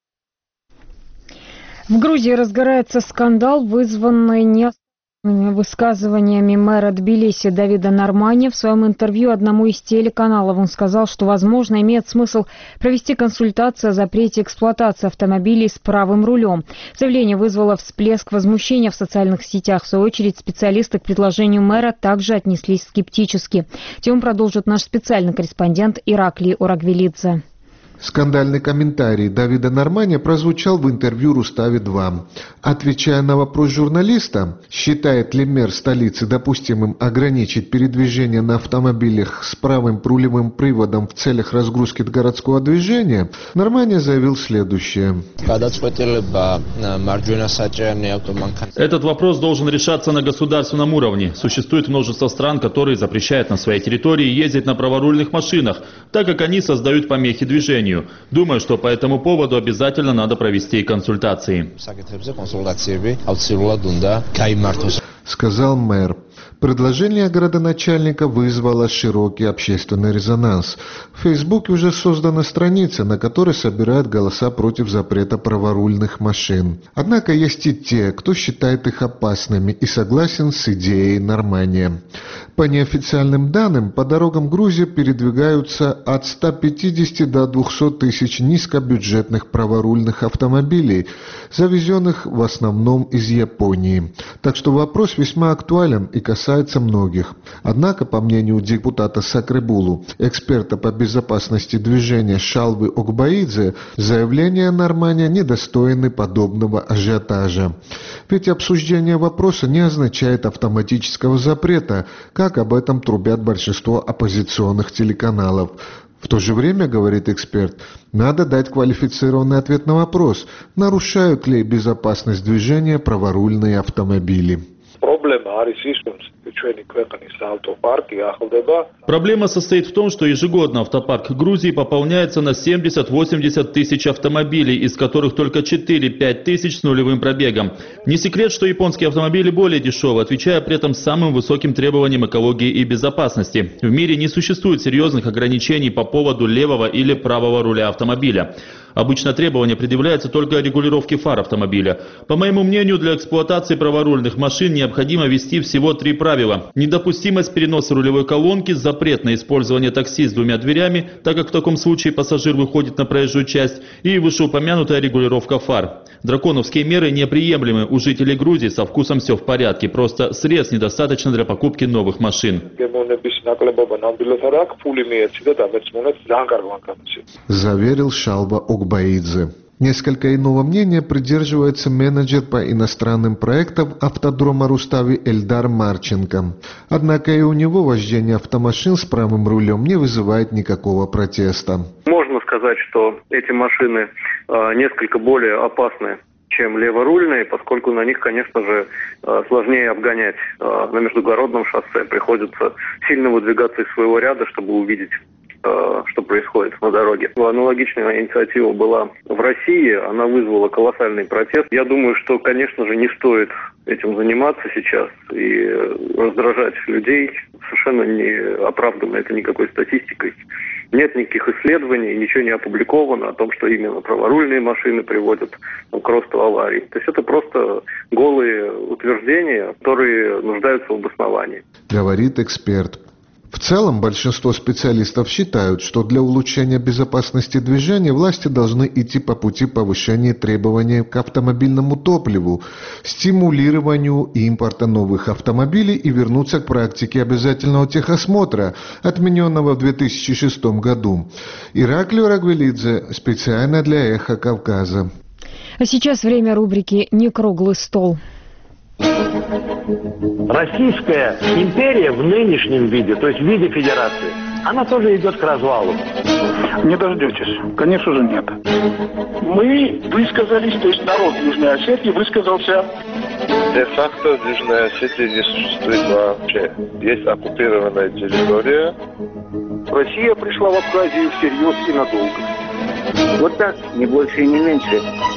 В Грузии разгорается скандал, вызванный неосновательными высказываниями мэра Тбилиси Давида Нормани. В своем интервью одному из телеканалов он сказал, что, возможно, имеет смысл провести консультацию о запрете эксплуатации автомобилей с правым рулем. Заявление вызвало всплеск возмущения в социальных сетях. В свою очередь, специалисты к предложению мэра также отнеслись скептически. Тему продолжит наш специальный корреспондент Ираклий Урагвелидзе. Скандальный комментарий Давида Нормани прозвучал в интервью Рустави два. Отвечая на вопрос журналиста, считает ли мэр столицы допустимым ограничить передвижение на автомобилях с правым рулевым приводом в целях разгрузки городского движения, Нормани заявил следующее. Этот вопрос должен решаться на государственном уровне. Существует множество стран, которые запрещают на своей территории ездить на праворульных машинах, так как они создают помехи движению. Думаю, что по этому поводу обязательно надо провести консультации. Сказал мэр. Предложение городоначальника вызвало широкий общественный резонанс. В Фейсбуке уже создана страница, на которой собирают голоса против запрета праворульных машин. Однако есть и те, кто считает их опасными и согласен с идеей Нормани. По неофициальным данным, по дорогам Грузии передвигаются от ста пятидесяти до двухсот тысяч низкобюджетных праворульных автомобилей, завезенных в основном из Японии. Так что вопрос Вопрос весьма актуален и касается многих. Однако, по мнению депутата Сакрибулу, эксперта по безопасности движения Шалвы Огбаидзе, заявления Норманя недостойны подобного ажиотажа. Ведь обсуждение вопроса не означает автоматического запрета, как об этом трубят большинство оппозиционных телеканалов. В то же время, говорит эксперт, надо дать квалифицированный ответ на вопрос, нарушают ли безопасность движения праворульные автомобили. Проблема состоит в том, что ежегодно автопарк Грузии пополняется на семьдесят-восемьдесят тысяч автомобилей, из которых только четыре-пять тысяч с нулевым пробегом. Не секрет, что японские автомобили более дешевы, отвечая при этом самым высоким требованиям экологии и безопасности. В мире не существует серьезных ограничений по поводу левого или правого руля автомобиля. Обычно требования предъявляются только регулировке фар автомобиля. По моему мнению, для эксплуатации праворульных машин необходимо ввести всего три правила. Недопустимость переноса рулевой колонки, запрет на использование такси с двумя дверями, так как в таком случае пассажир выходит на проезжую часть, и вышеупомянутая регулировка фар. Драконовские меры неприемлемы. У жителей Грузии со вкусом все в порядке, просто средств недостаточно для покупки новых машин. Заверил Шалва Огбаидзе. Несколько иного мнения придерживается менеджер по иностранным проектам автодрома Рустави Эльдар Марченко. Однако и у него вождение автомашин с правым рулем не вызывает никакого протеста. Можно сказать, что эти машины э, несколько более опасны, чем леворульные, поскольку на них, конечно же, сложнее обгонять. На междугородном шоссе приходится сильно выдвигаться из своего ряда, чтобы увидеть, что происходит на дороге. Аналогичная инициатива была в России, она вызвала колоссальный протест. Я думаю, что, конечно же, не стоит этим заниматься сейчас и раздражать людей. Совершенно не оправдано это никакой статистикой. Нет никаких исследований, ничего не опубликовано о том, что именно праворульные машины приводят ну, к росту аварий. То есть это просто голые утверждения, которые нуждаются в обосновании. Говорит эксперт. В целом, большинство специалистов считают, что для улучшения безопасности движения власти должны идти по пути повышения требований к автомобильному топливу, стимулированию импорта новых автомобилей и вернуться к практике обязательного техосмотра, отмененного в две тысячи шестом году. Ираклио Рагвелидзе, специально для «Эхо Кавказа». А сейчас время рубрики «Некруглый стол». Российская империя в нынешнем виде, то есть в виде федерации, она тоже идет к развалу. Не дождетесь. Конечно же, нет. Мы высказались, то есть народ Южной Осетии высказался. Де-факто в Южной Осетии не существует вообще. Есть оккупированная территория. Россия пришла в Абхазию всерьез и надолго. Вот так, не больше и не меньше.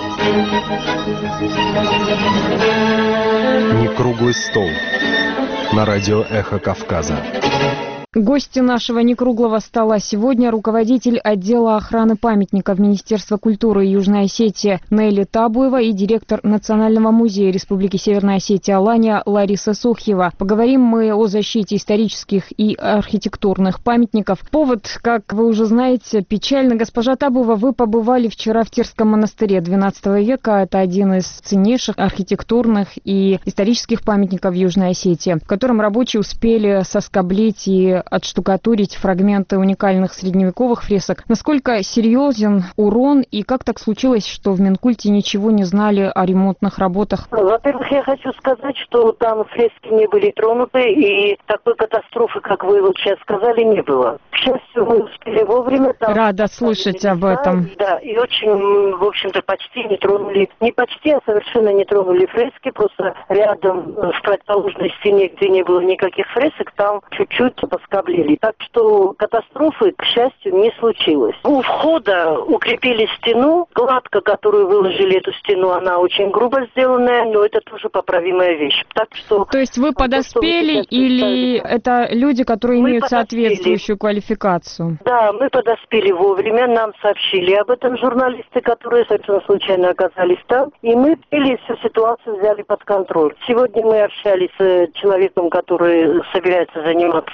Некруглый стол на радио «Эхо Кавказа». Гости нашего некруглого стола сегодня руководитель отдела охраны памятников Министерства культуры Южной Осетии Нелли Табуева и директор Национального музея Республики Северная Осетия Алания Лариса Сухьева. Поговорим мы о защите исторических и архитектурных памятников. Повод, как вы уже знаете, печальный. Госпожа Табуева, вы побывали вчера в Тирском монастыре двенадцатого века. Это один из ценнейших архитектурных и исторических памятников Южной Осетии, в котором рабочие успели соскоблить и отштукатурить фрагменты уникальных средневековых фресок. Насколько серьезен урон и как так случилось, что в Минкульте ничего не знали о ремонтных работах? Во-первых, я хочу сказать, что там фрески не были тронуты и такой катастрофы, как вы вот сейчас сказали, не было. К счастью, мы успели вовремя. Там Рада слышать об этом. Да, и очень, в общем-то, почти не тронули, не почти, а совершенно не тронули фрески, просто рядом в противоположной стене, где не было никаких фресок, там чуть-чуть поскользнули. Так что катастрофы, к счастью, не случилось. У входа укрепили стену. Кладка, которую выложили эту стену, она очень грубо сделанная, но это тоже поправимая вещь. Так что... То есть вы подоспели то, или это люди, которые мы имеют подоспели. Соответствующую квалификацию? Да, мы подоспели вовремя, нам сообщили об этом журналисты, которые совершенно случайно оказались там, и мы или всю ситуацию взяли под контроль. Сегодня мы общались с человеком, который собирается заниматься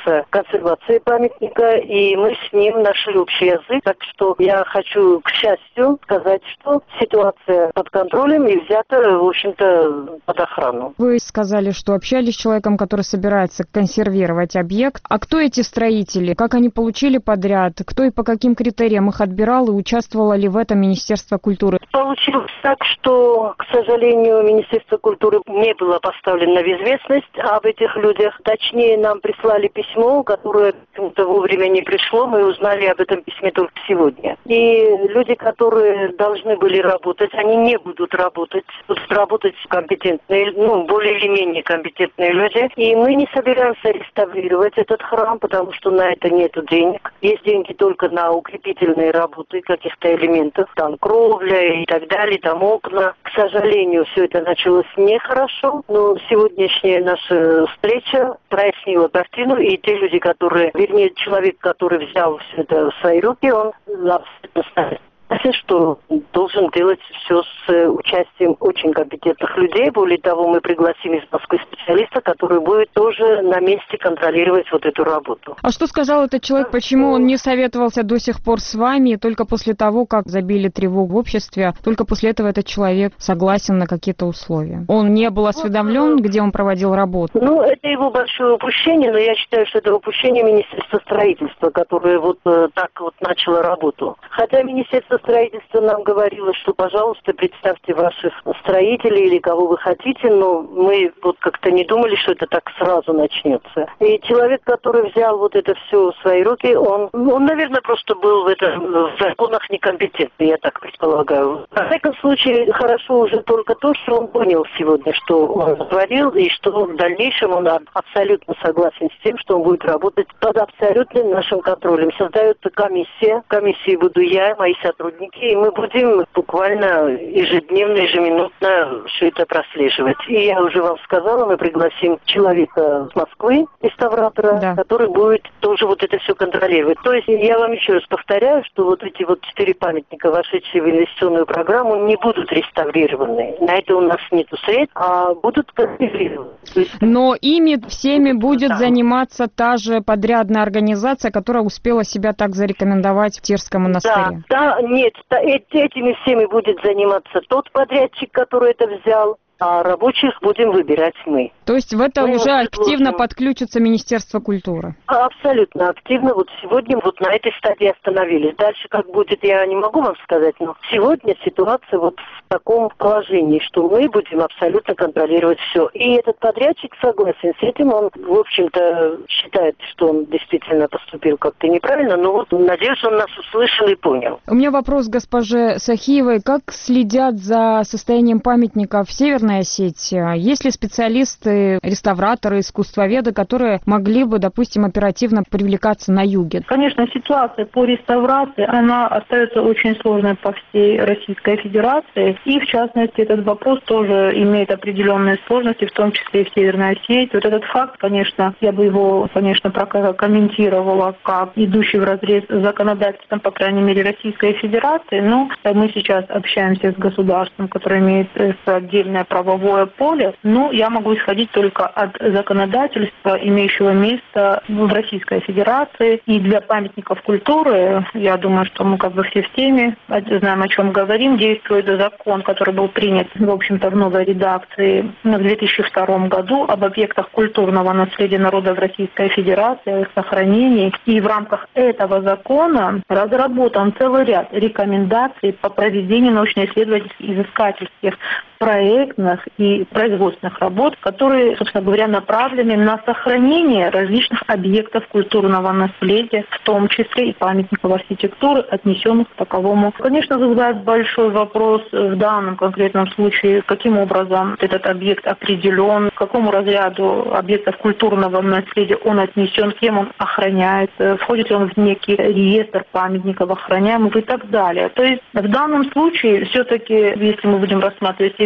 консервации памятника, и мы с ним нашли общий язык. Так что я хочу, к счастью, сказать, что ситуация под контролем и взята, в общем-то, под охрану. Вы сказали, что общались с человеком, который собирается консервировать объект. А кто эти строители? Как они получили подряд? Кто и по каким критериям их отбирал? И участвовало ли в этом Министерство культуры? Получилось так, что, к сожалению, Министерство культуры не было поставлено в известность об этих людях. Точнее, нам прислали письмо, которое почему-то вовремя не пришло. Мы узнали об этом письме только сегодня. И люди, которые должны были работать, они не будут работать. Будут работать компетентные, ну, более или менее компетентные люди. И мы не собираемся реставрировать этот храм, потому что на это нет денег. Есть деньги только на укрепительные работы каких-то элементов. Там кровля и так далее, там окна. К сожалению, все это началось нехорошо. Но сегодняшняя наша встреча прояснила картину. И те люди, которые, вернее, человек, который взял все это в свои руки, он абсолютно ставит, что должен делать все с участием очень компетентных людей. Более того, мы пригласим из Москвы специалиста, который будет тоже на месте контролировать вот эту работу. А что сказал этот человек, почему он не советовался до сих пор с вами, только после того, как забили тревогу в обществе, только после этого этот человек согласен на какие-то условия? Он не был осведомлен, где он проводил работу? Ну, это его большое упущение, но я считаю, что это упущение Министерства строительства, которое вот э, так вот начало работу. Хотя Министерство строительство нам говорило, что, пожалуйста, представьте ваших строителей или кого вы хотите, но мы вот как-то не думали, что это так сразу начнется. И человек, который взял вот это все в свои руки, он, он наверное, просто был в этом в законах некомпетентный, я так предполагаю. Во всяком случае, хорошо уже только то, что он понял сегодня, что он творил, и что в дальнейшем он абсолютно согласен с тем, что он будет работать под абсолютным нашим контролем. Создается комиссия, комиссией буду я, мои сотрудники, и мы будем буквально ежедневно, ежеминутно все это прослеживать. И я уже вам сказала, мы пригласим человека с Москвы, реставратора, да, который будет тоже вот это все контролировать. То есть я вам еще раз повторяю, что вот эти вот четыре памятника, вошедшие в инвестиционную программу, не будут реставрированы. На это у нас нету средств, а будут консервированы. Есть... Но ими всеми будет да. заниматься та же подрядная организация, которая успела себя так зарекомендовать в Терском монастыре. Да, да, нет, этими всеми будет заниматься тот подрядчик, который это взял, а рабочих будем выбирать мы. То есть в это мы уже активно подключится Министерство культуры? Абсолютно активно. Вот сегодня вот на этой стадии остановились. Дальше как будет, я не могу вам сказать, но сегодня ситуация вот в таком положении, что мы будем абсолютно контролировать все. И этот подрядчик согласен с этим. Он, в общем-то, считает, что он действительно поступил как-то неправильно, но вот, надеюсь, он нас услышал и понял. У меня вопрос к госпоже Сахиевой. Как следят за состоянием памятника в Северной Осетии? Есть ли специалисты, реставраторы, искусствоведы, которые могли бы, допустим, оперативно привлекаться на юге? Конечно, ситуация по реставрации, она остается очень сложной по всей Российской Федерации. И, в частности, этот вопрос тоже имеет определенные сложности, в том числе и в Северной Осетии. Вот этот факт, конечно, я бы его, конечно, прокомментировала как идущий вразрез с законодательством, по крайней мере, Российской Федерации. Но мы сейчас общаемся с государством, которое имеет отдельное правовое поле. Но я могу исходить только от законодательства, имеющего место в Российской Федерации. И для памятников культуры, я думаю, что мы как бы все в теме, знаем, о чем говорим. Действует закон, который был принят, в общем-то, в новой редакции в две тысячи втором году об объектах культурного наследия народа в Российской Федерации, о их сохранении. И в рамках этого закона разработан целый ряд рекомендаций по проведению научно-исследовательских изыскательских проектных и производственных работ, которые, собственно говоря, направлены на сохранение различных объектов культурного наследия, в том числе и памятников архитектуры, отнесенных к таковому. Конечно, вызывает большой вопрос в данном конкретном случае, каким образом этот объект определен, к какому разряду объектов культурного наследия он отнесен, кем он охраняется, входит ли он в некий реестр памятников охраняемых и так далее. То есть в данном случае все-таки, если мы будем рассматривать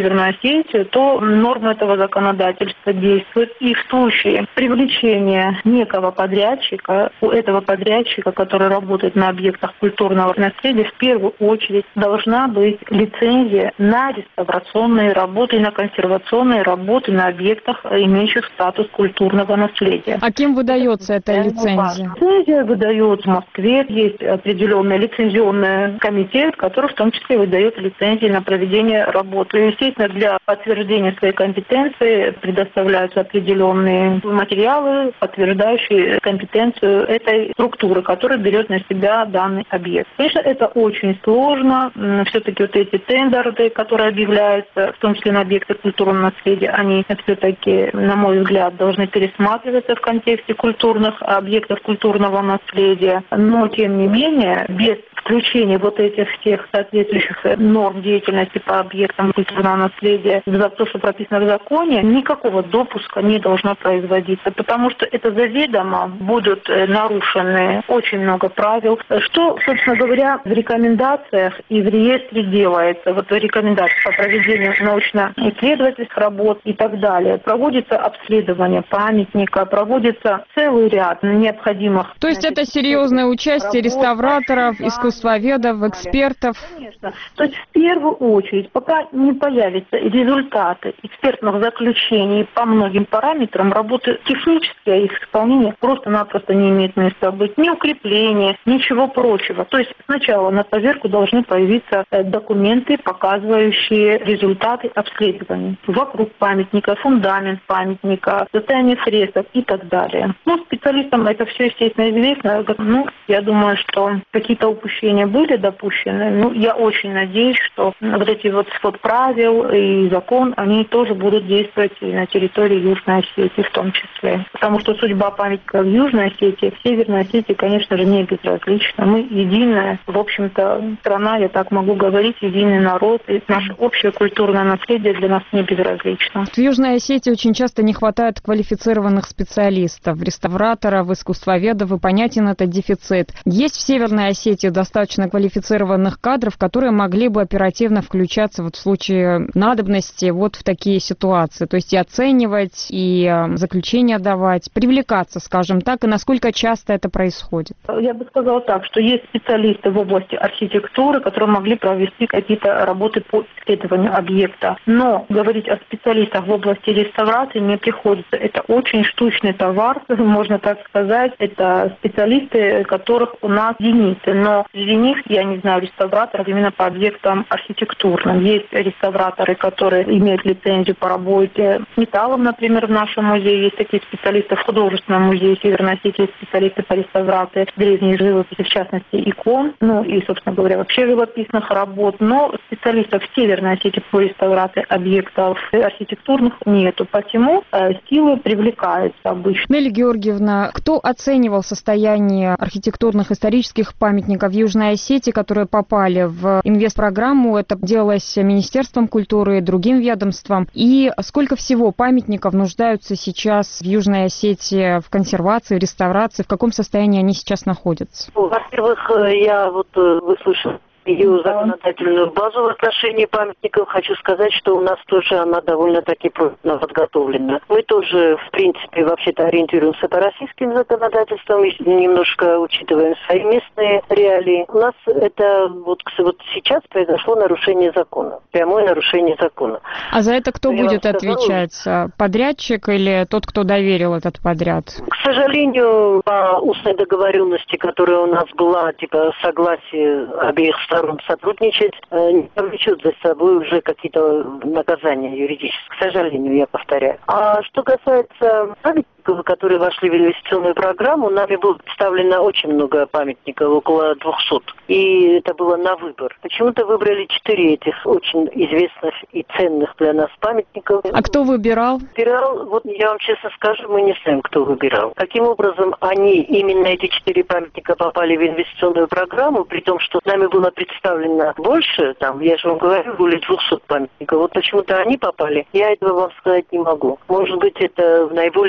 Северную Осетию, то нормы этого законодательства действуют. И в случае привлечения некого подрядчика, у этого подрядчика, который работает на объектах культурного наследия, в первую очередь должна быть лицензия на реставрационные работы и на консервационные работы на объектах, имеющих статус культурного наследия. А кем выдается эта лицензия? Лицензия выдается в Москве. Есть определенный лицензионный комитет, который в том числе выдает лицензии на проведение работы. И, естественно, для подтверждения своей компетенции предоставляются определенные материалы, подтверждающие компетенцию этой структуры, которая берет на себя данный объект. Конечно, это очень сложно. Все-таки вот эти тендеры, которые объявляются, в том числе на объекты культурного наследия, они все-таки, на мой взгляд, должны пересматриваться в контексте культурных объектов культурного наследия. Но, тем не менее, без включения вот этих всех соответствующих норм деятельности по объектам культурного наследия за то, что прописано в законе, никакого допуска не должно производиться, потому что это заведомо будут нарушены очень много правил, что, собственно говоря, в рекомендациях и в реестре делается. Вот в рекомендациях по проведению научно-исследовательских работ и так далее. Проводится обследование памятника, проводится целый ряд необходимых... То есть значит, это серьезное участие работ, реставраторов, да, искусствоведов, экспертов? Конечно. То есть в первую очередь, пока не появятся результаты экспертных заключений по многим параметрам, работы технические, их исполнение просто-напросто не имеет места быть. Ни укрепления, ничего прочего. То есть сначала на поверку должны появиться документы, показывающие результаты обследований. Вокруг памятника, фундамент памятника, состояние фресок и так далее. Ну, специалистам это все, естественно, известно. Ну, я думаю, что какие-то упущения были допущены. Ну, я очень надеюсь, что вот эти вот свод правил и закон, они тоже будут действовать и на территории Южной Осетии в том числе. Потому что судьба памятника в Южной Осетии, в Северной Осетии, конечно же, не безразлична. Мы единая, в общем-то, страна, я так могу говорить, единый народ. И наше общее культурное наследие для нас не безразлично. В Южной Осетии очень часто не хватает квалифицированных специалистов, реставраторов, искусствоведов, и понятен этот дефицит. Есть в Северной Осетии достаточно квалифицированных кадров, которые могли бы оперативно включаться вот в случае надобности вот в такие ситуации. То есть и оценивать, и заключения давать, привлекаться, скажем так, и насколько часто это происходит? Я бы сказала так, что есть специалисты в области архитектуры, которые могли провести какие-то работы по исследованию объекта. Но говорить о специалистах в области реставрации не приходится. Это очень штучный товар, можно так сказать. Это специалисты, которых у нас единицы. Но среди них, я не знаю, реставраторов именно по объектам архитектурным. Есть реставраторы, которые имеют лицензию по работе с металлом, например, в нашем музее. Есть такие специалисты в художественном музее Северной Осетии, специалисты по реставрации древней живописи, в частности, икон, ну и, собственно говоря, вообще живописных работ. Но специалистов в Северной Осетии по реставрации объектов архитектурных нету. Посему э, силы привлекаются обычно. Нелли Георгиевна, кто оценивал состояние архитектурных исторических памятников Южной Осетии, которые попали в инвестпрограмму? Это делалось Министерством культуры и другим ведомством. И сколько всего памятников нуждаются сейчас в Южной Осетии в консервации, в реставрации? В каком состоянии они сейчас находятся? Во-первых, я вот выслушала ее законодательную базу в отношении памятников. Хочу сказать, что у нас тоже она довольно-таки подготовлена. Мы тоже, в принципе, вообще-то ориентируемся по российским законодательствам и немножко учитываем свои местные реалии. У нас это вот, вот сейчас произошло нарушение закона. Прямое нарушение закона. А за это кто Я будет отвечать? Сказала, подрядчик или тот, кто доверил этот подряд? К сожалению, по устной договоренности, которая у нас была, типа согласие обеих сторон сотрудничать, не повлечет за собой уже какие-то наказания юридические. К сожалению, я повторяю. А что касается памятников, которые вошли в инвестиционную программу, нами было представлено очень много памятников, около двухсот. И это было на выбор. Почему-то выбрали четыре этих очень известных и ценных для нас памятников. А кто выбирал? Выбирал, вот я вам честно скажу, мы не знаем, кто выбирал. Каким образом они, именно эти четыре памятника, попали в инвестиционную программу, при том, что нами было представлено больше, там, я же вам говорю, более двухсот памятников. Вот почему-то они попали, я этого вам сказать не могу. Может быть, это наиболее известные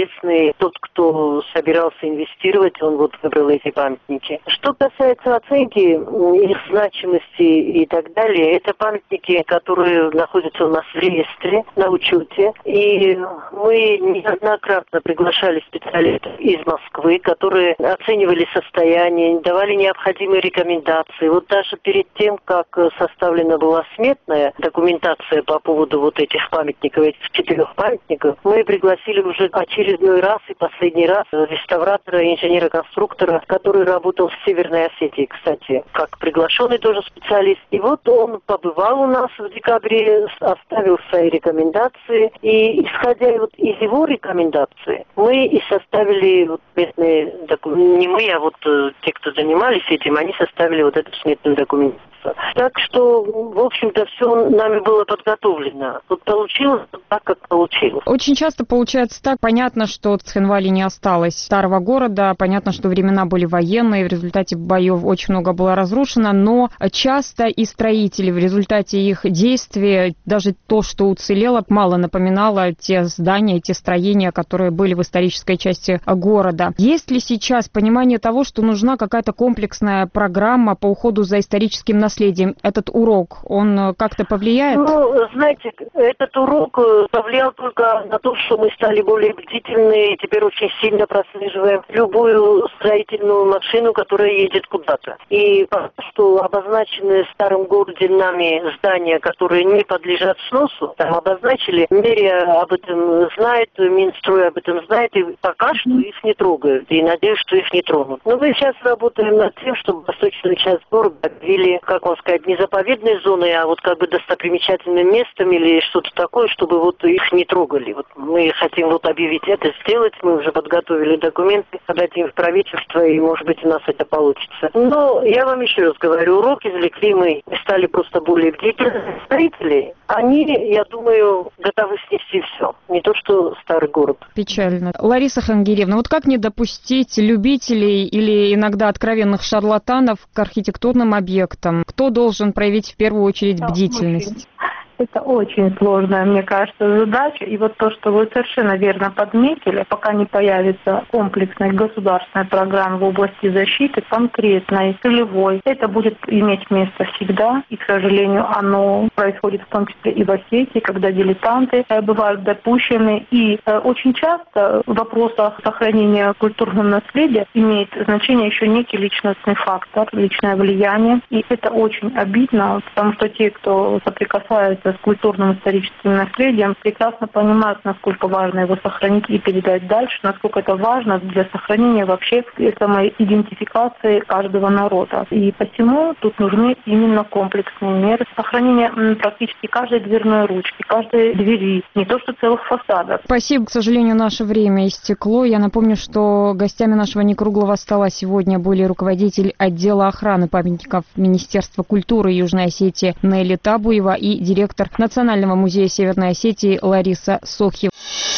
местный, тот, кто собирался инвестировать, он вот выбрал эти памятники. Что касается оценки, их значимости и так далее, это памятники, которые находятся у нас в реестре, на учете. И мы неоднократно приглашали специалистов из Москвы, которые оценивали состояние, давали необходимые рекомендации. Вот даже перед тем, как составлена была сметная документация по поводу вот этих памятников, этих четырех памятников, мы пригласили уже очередной раз и последний раз реставратора, инженера-конструктора, который работал в Северной Осетии, кстати, как приглашенный тоже специалист. И вот он побывал у нас в декабре, оставил свои рекомендации, и исходя вот из его рекомендаций, мы и составили вот местные документы, не мы, а вот те, кто занимались этим, они составили вот эту сметную документацию. Так что, в общем-то, все нами было подготовлено. Вот получилось так, как получилось. Очень часто получается так. Понятно, что в Цхинвале не осталось старого города. Понятно, что времена были военные. В результате боев очень много было разрушено. Но часто и строители в результате их действий, даже то, что уцелело, мало напоминало те здания, те строения, которые были в исторической части города. Есть ли сейчас понимание того, что нужна какая-то комплексная программа по уходу за историческим наследием? Наследием, этот урок, он как-то повлияет? Ну, знаете, этот урок повлиял только на то, что мы стали более бдительны и теперь очень сильно прослеживаем любую строительную машину, которая едет куда-то. И что обозначенные в старом городе нами здания, которые не подлежат сносу, там обозначили, мэрия об этом знает, Минстрой об этом знает, и пока что их не трогают. И надеюсь, что их не тронут. Но мы сейчас работаем над тем, чтобы восточную часть города объявили, как вам сказать, не заповедной зоной, а вот как бы достопримечательным местом или что-то такое, чтобы вот их не трогали. Вот мы хотим вот объявить это, сделать. Мы уже подготовили документы, подадим в правительство, и, может быть, у нас это получится. Но я вам еще раз говорю, урок извлекли мы, стали просто более бдительными. Строители, они, я думаю, готовы снести все. Не то, что старый город. Печально. Лариса Хангиревна, вот как не допустить любителей или иногда откровенных шарлатанов к архитектурным объектам? Кто должен проявить в первую очередь бдительность? Это очень сложная, мне кажется, задача. И вот то, что вы совершенно верно подметили, пока не появится комплексная государственная программа в области защиты, конкретной, целевой, это будет иметь место всегда. И, к сожалению, оно происходит в том числе и в Осетии, когда дилетанты бывают допущены. И очень часто в вопросах сохранения культурного наследия имеет значение еще некий личностный фактор, личное влияние. И это очень обидно, потому что те, кто соприкасается с культурным историческим наследием, прекрасно понимают, насколько важно его сохранить и передать дальше, насколько это важно для сохранения вообще самой идентификации каждого народа. И посему тут нужны именно комплексные меры сохранения практически каждой дверной ручки, каждой двери, не то что целых фасадов. Спасибо. К сожалению, наше время истекло. Я напомню, что гостями нашего некруглого стола сегодня были руководитель отдела охраны памятников Министерства культуры Южной Осетии Нелли Табуева и директор Национального музея Северной Осетии Лариса Сохьева.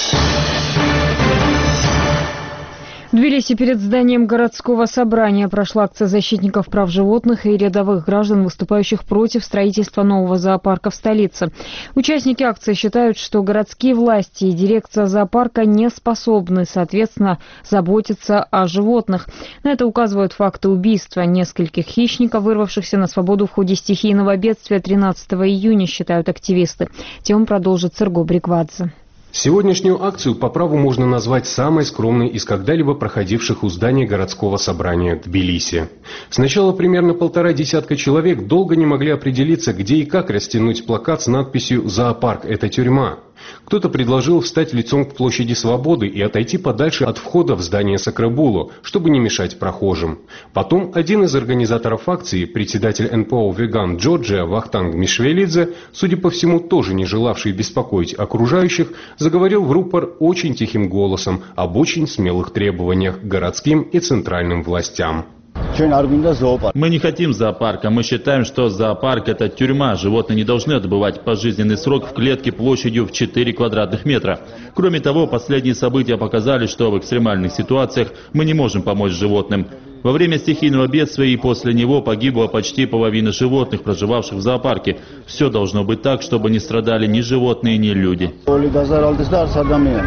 В Тбилиси перед зданием городского собрания прошла акция защитников прав животных и рядовых граждан, выступающих против строительства нового зоопарка в столице. Участники акции считают, что городские власти и дирекция зоопарка не способны, соответственно, заботиться о животных. На это указывают факты убийства нескольких хищников, вырвавшихся на свободу в ходе стихийного бедствия тринадцатого июня, считают активисты. Тему продолжит Серго Бриквадзе. Сегодняшнюю акцию по праву можно назвать самой скромной из когда-либо проходивших у здания городского собрания Тбилиси. Сначала примерно полтора десятка человек долго не могли определиться, где и как растянуть плакат с надписью «Зоопарк – это тюрьма». Кто-то предложил встать лицом к площади Свободы и отойти подальше от входа в здание Сакрабулу, чтобы не мешать прохожим. Потом один из организаторов акции, председатель эн пэ о «Веган» Джорджия Вахтанг Мишвелидзе, судя по всему тоже не желавший беспокоить окружающих, заговорил в рупор очень тихим голосом об очень смелых требованиях к городским и центральным властям. Мы не хотим зоопарка. Мы считаем, что зоопарк – это тюрьма. Животные не должны отбывать пожизненный срок в клетке площадью в четыре квадратных метра. Кроме того, последние события показали, что в экстремальных ситуациях мы не можем помочь животным. Во время стихийного бедствия и после него погибла почти половина животных, проживавших в зоопарке. Все должно быть так, чтобы не страдали ни животные, ни люди.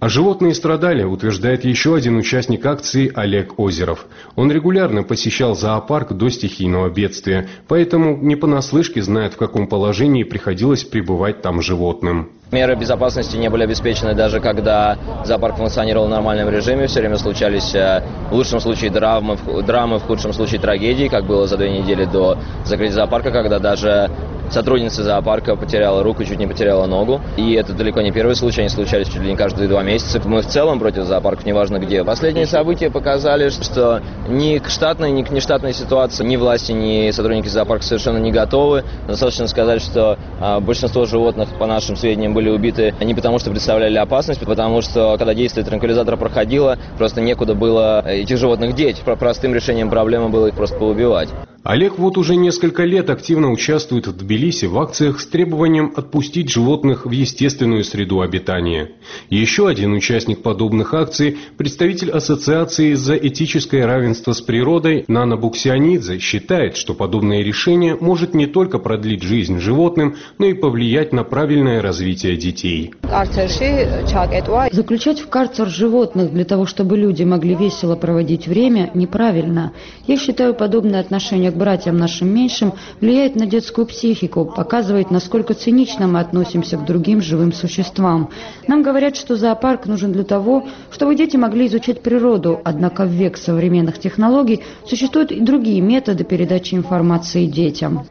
А животные страдали, утверждает еще один участник акции Олег Озеров. Он регулярно посещал зоопарк до стихийного бедствия, поэтому не понаслышке знает, в каком положении приходилось пребывать там животным. Меры безопасности не были обеспечены даже когда зоопарк функционировал в нормальном режиме. Все время случались в лучшем случае драмы, драмы, в худшем случае трагедии, как было за две недели до закрытия зоопарка, когда даже сотрудница зоопарка потеряла руку, чуть не потеряла ногу. И это далеко не первый случай, они случались чуть ли не каждые два месяца. Мы в целом против зоопарков, неважно где. Последние события показали, что ни к штатной, ни к нештатной ситуации ни власти, ни сотрудники зоопарка совершенно не готовы. Достаточно сказать, что а, большинство животных, по нашим сведениям, были убиты не потому, что представляли опасность, а потому что, когда действие транквилизатора проходило, просто некуда было этих животных деть. Простым решением проблемы было их просто поубивать. Олег вот уже несколько лет активно участвует в Тбилиси в акциях с требованием отпустить животных в естественную среду обитания. Еще один участник подобных акций, представитель Ассоциации за этическое равенство с природой Нана Буксианидзе, считает, что подобное решение может не только продлить жизнь животным, но и повлиять на правильное развитие детей. Заключать в карцер животных для того, чтобы люди могли весело проводить время, неправильно. Я считаю, подобное отношение к братьям нашим меньшим влияет на детскую психику, показывает, насколько цинично мы относимся к другим живым существам. Нам говорят, что зоопарк нужен для того, чтобы дети могли изучать природу, однако в век современных технологий существуют и другие методы передачи информации детям.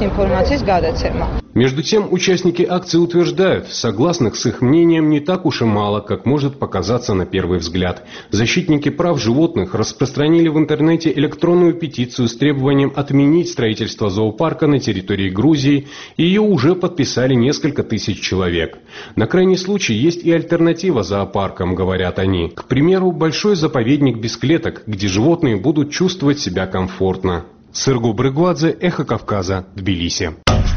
Между тем, участники акции утверждают, согласных с их мнением не так уж и мало, как может показаться на первый взгляд. Защитники прав животных распространили в интернете электронную петицию с требованием отменить строительство зоопарка на территории Грузии, и ее уже подписали несколько тысяч человек. На крайний случай есть и альтернатива зоопаркам, говорят они. К примеру, большой заповедник без клеток, где животные будут чувствовать себя комфортно. Сыргу Брыгвадзе, Эхо Кавказа, Тбилиси.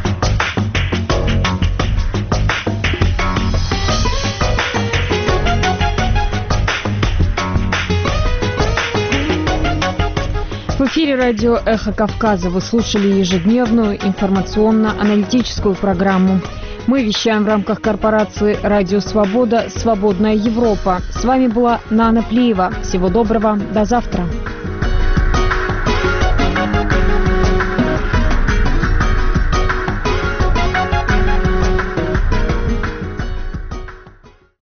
В эфире радио «Эхо Кавказа» вы слушали ежедневную информационно-аналитическую программу. Мы вещаем в рамках корпорации «Радио Свобода. Свободная Европа». С вами была Нана Плиева. Всего доброго. До завтра.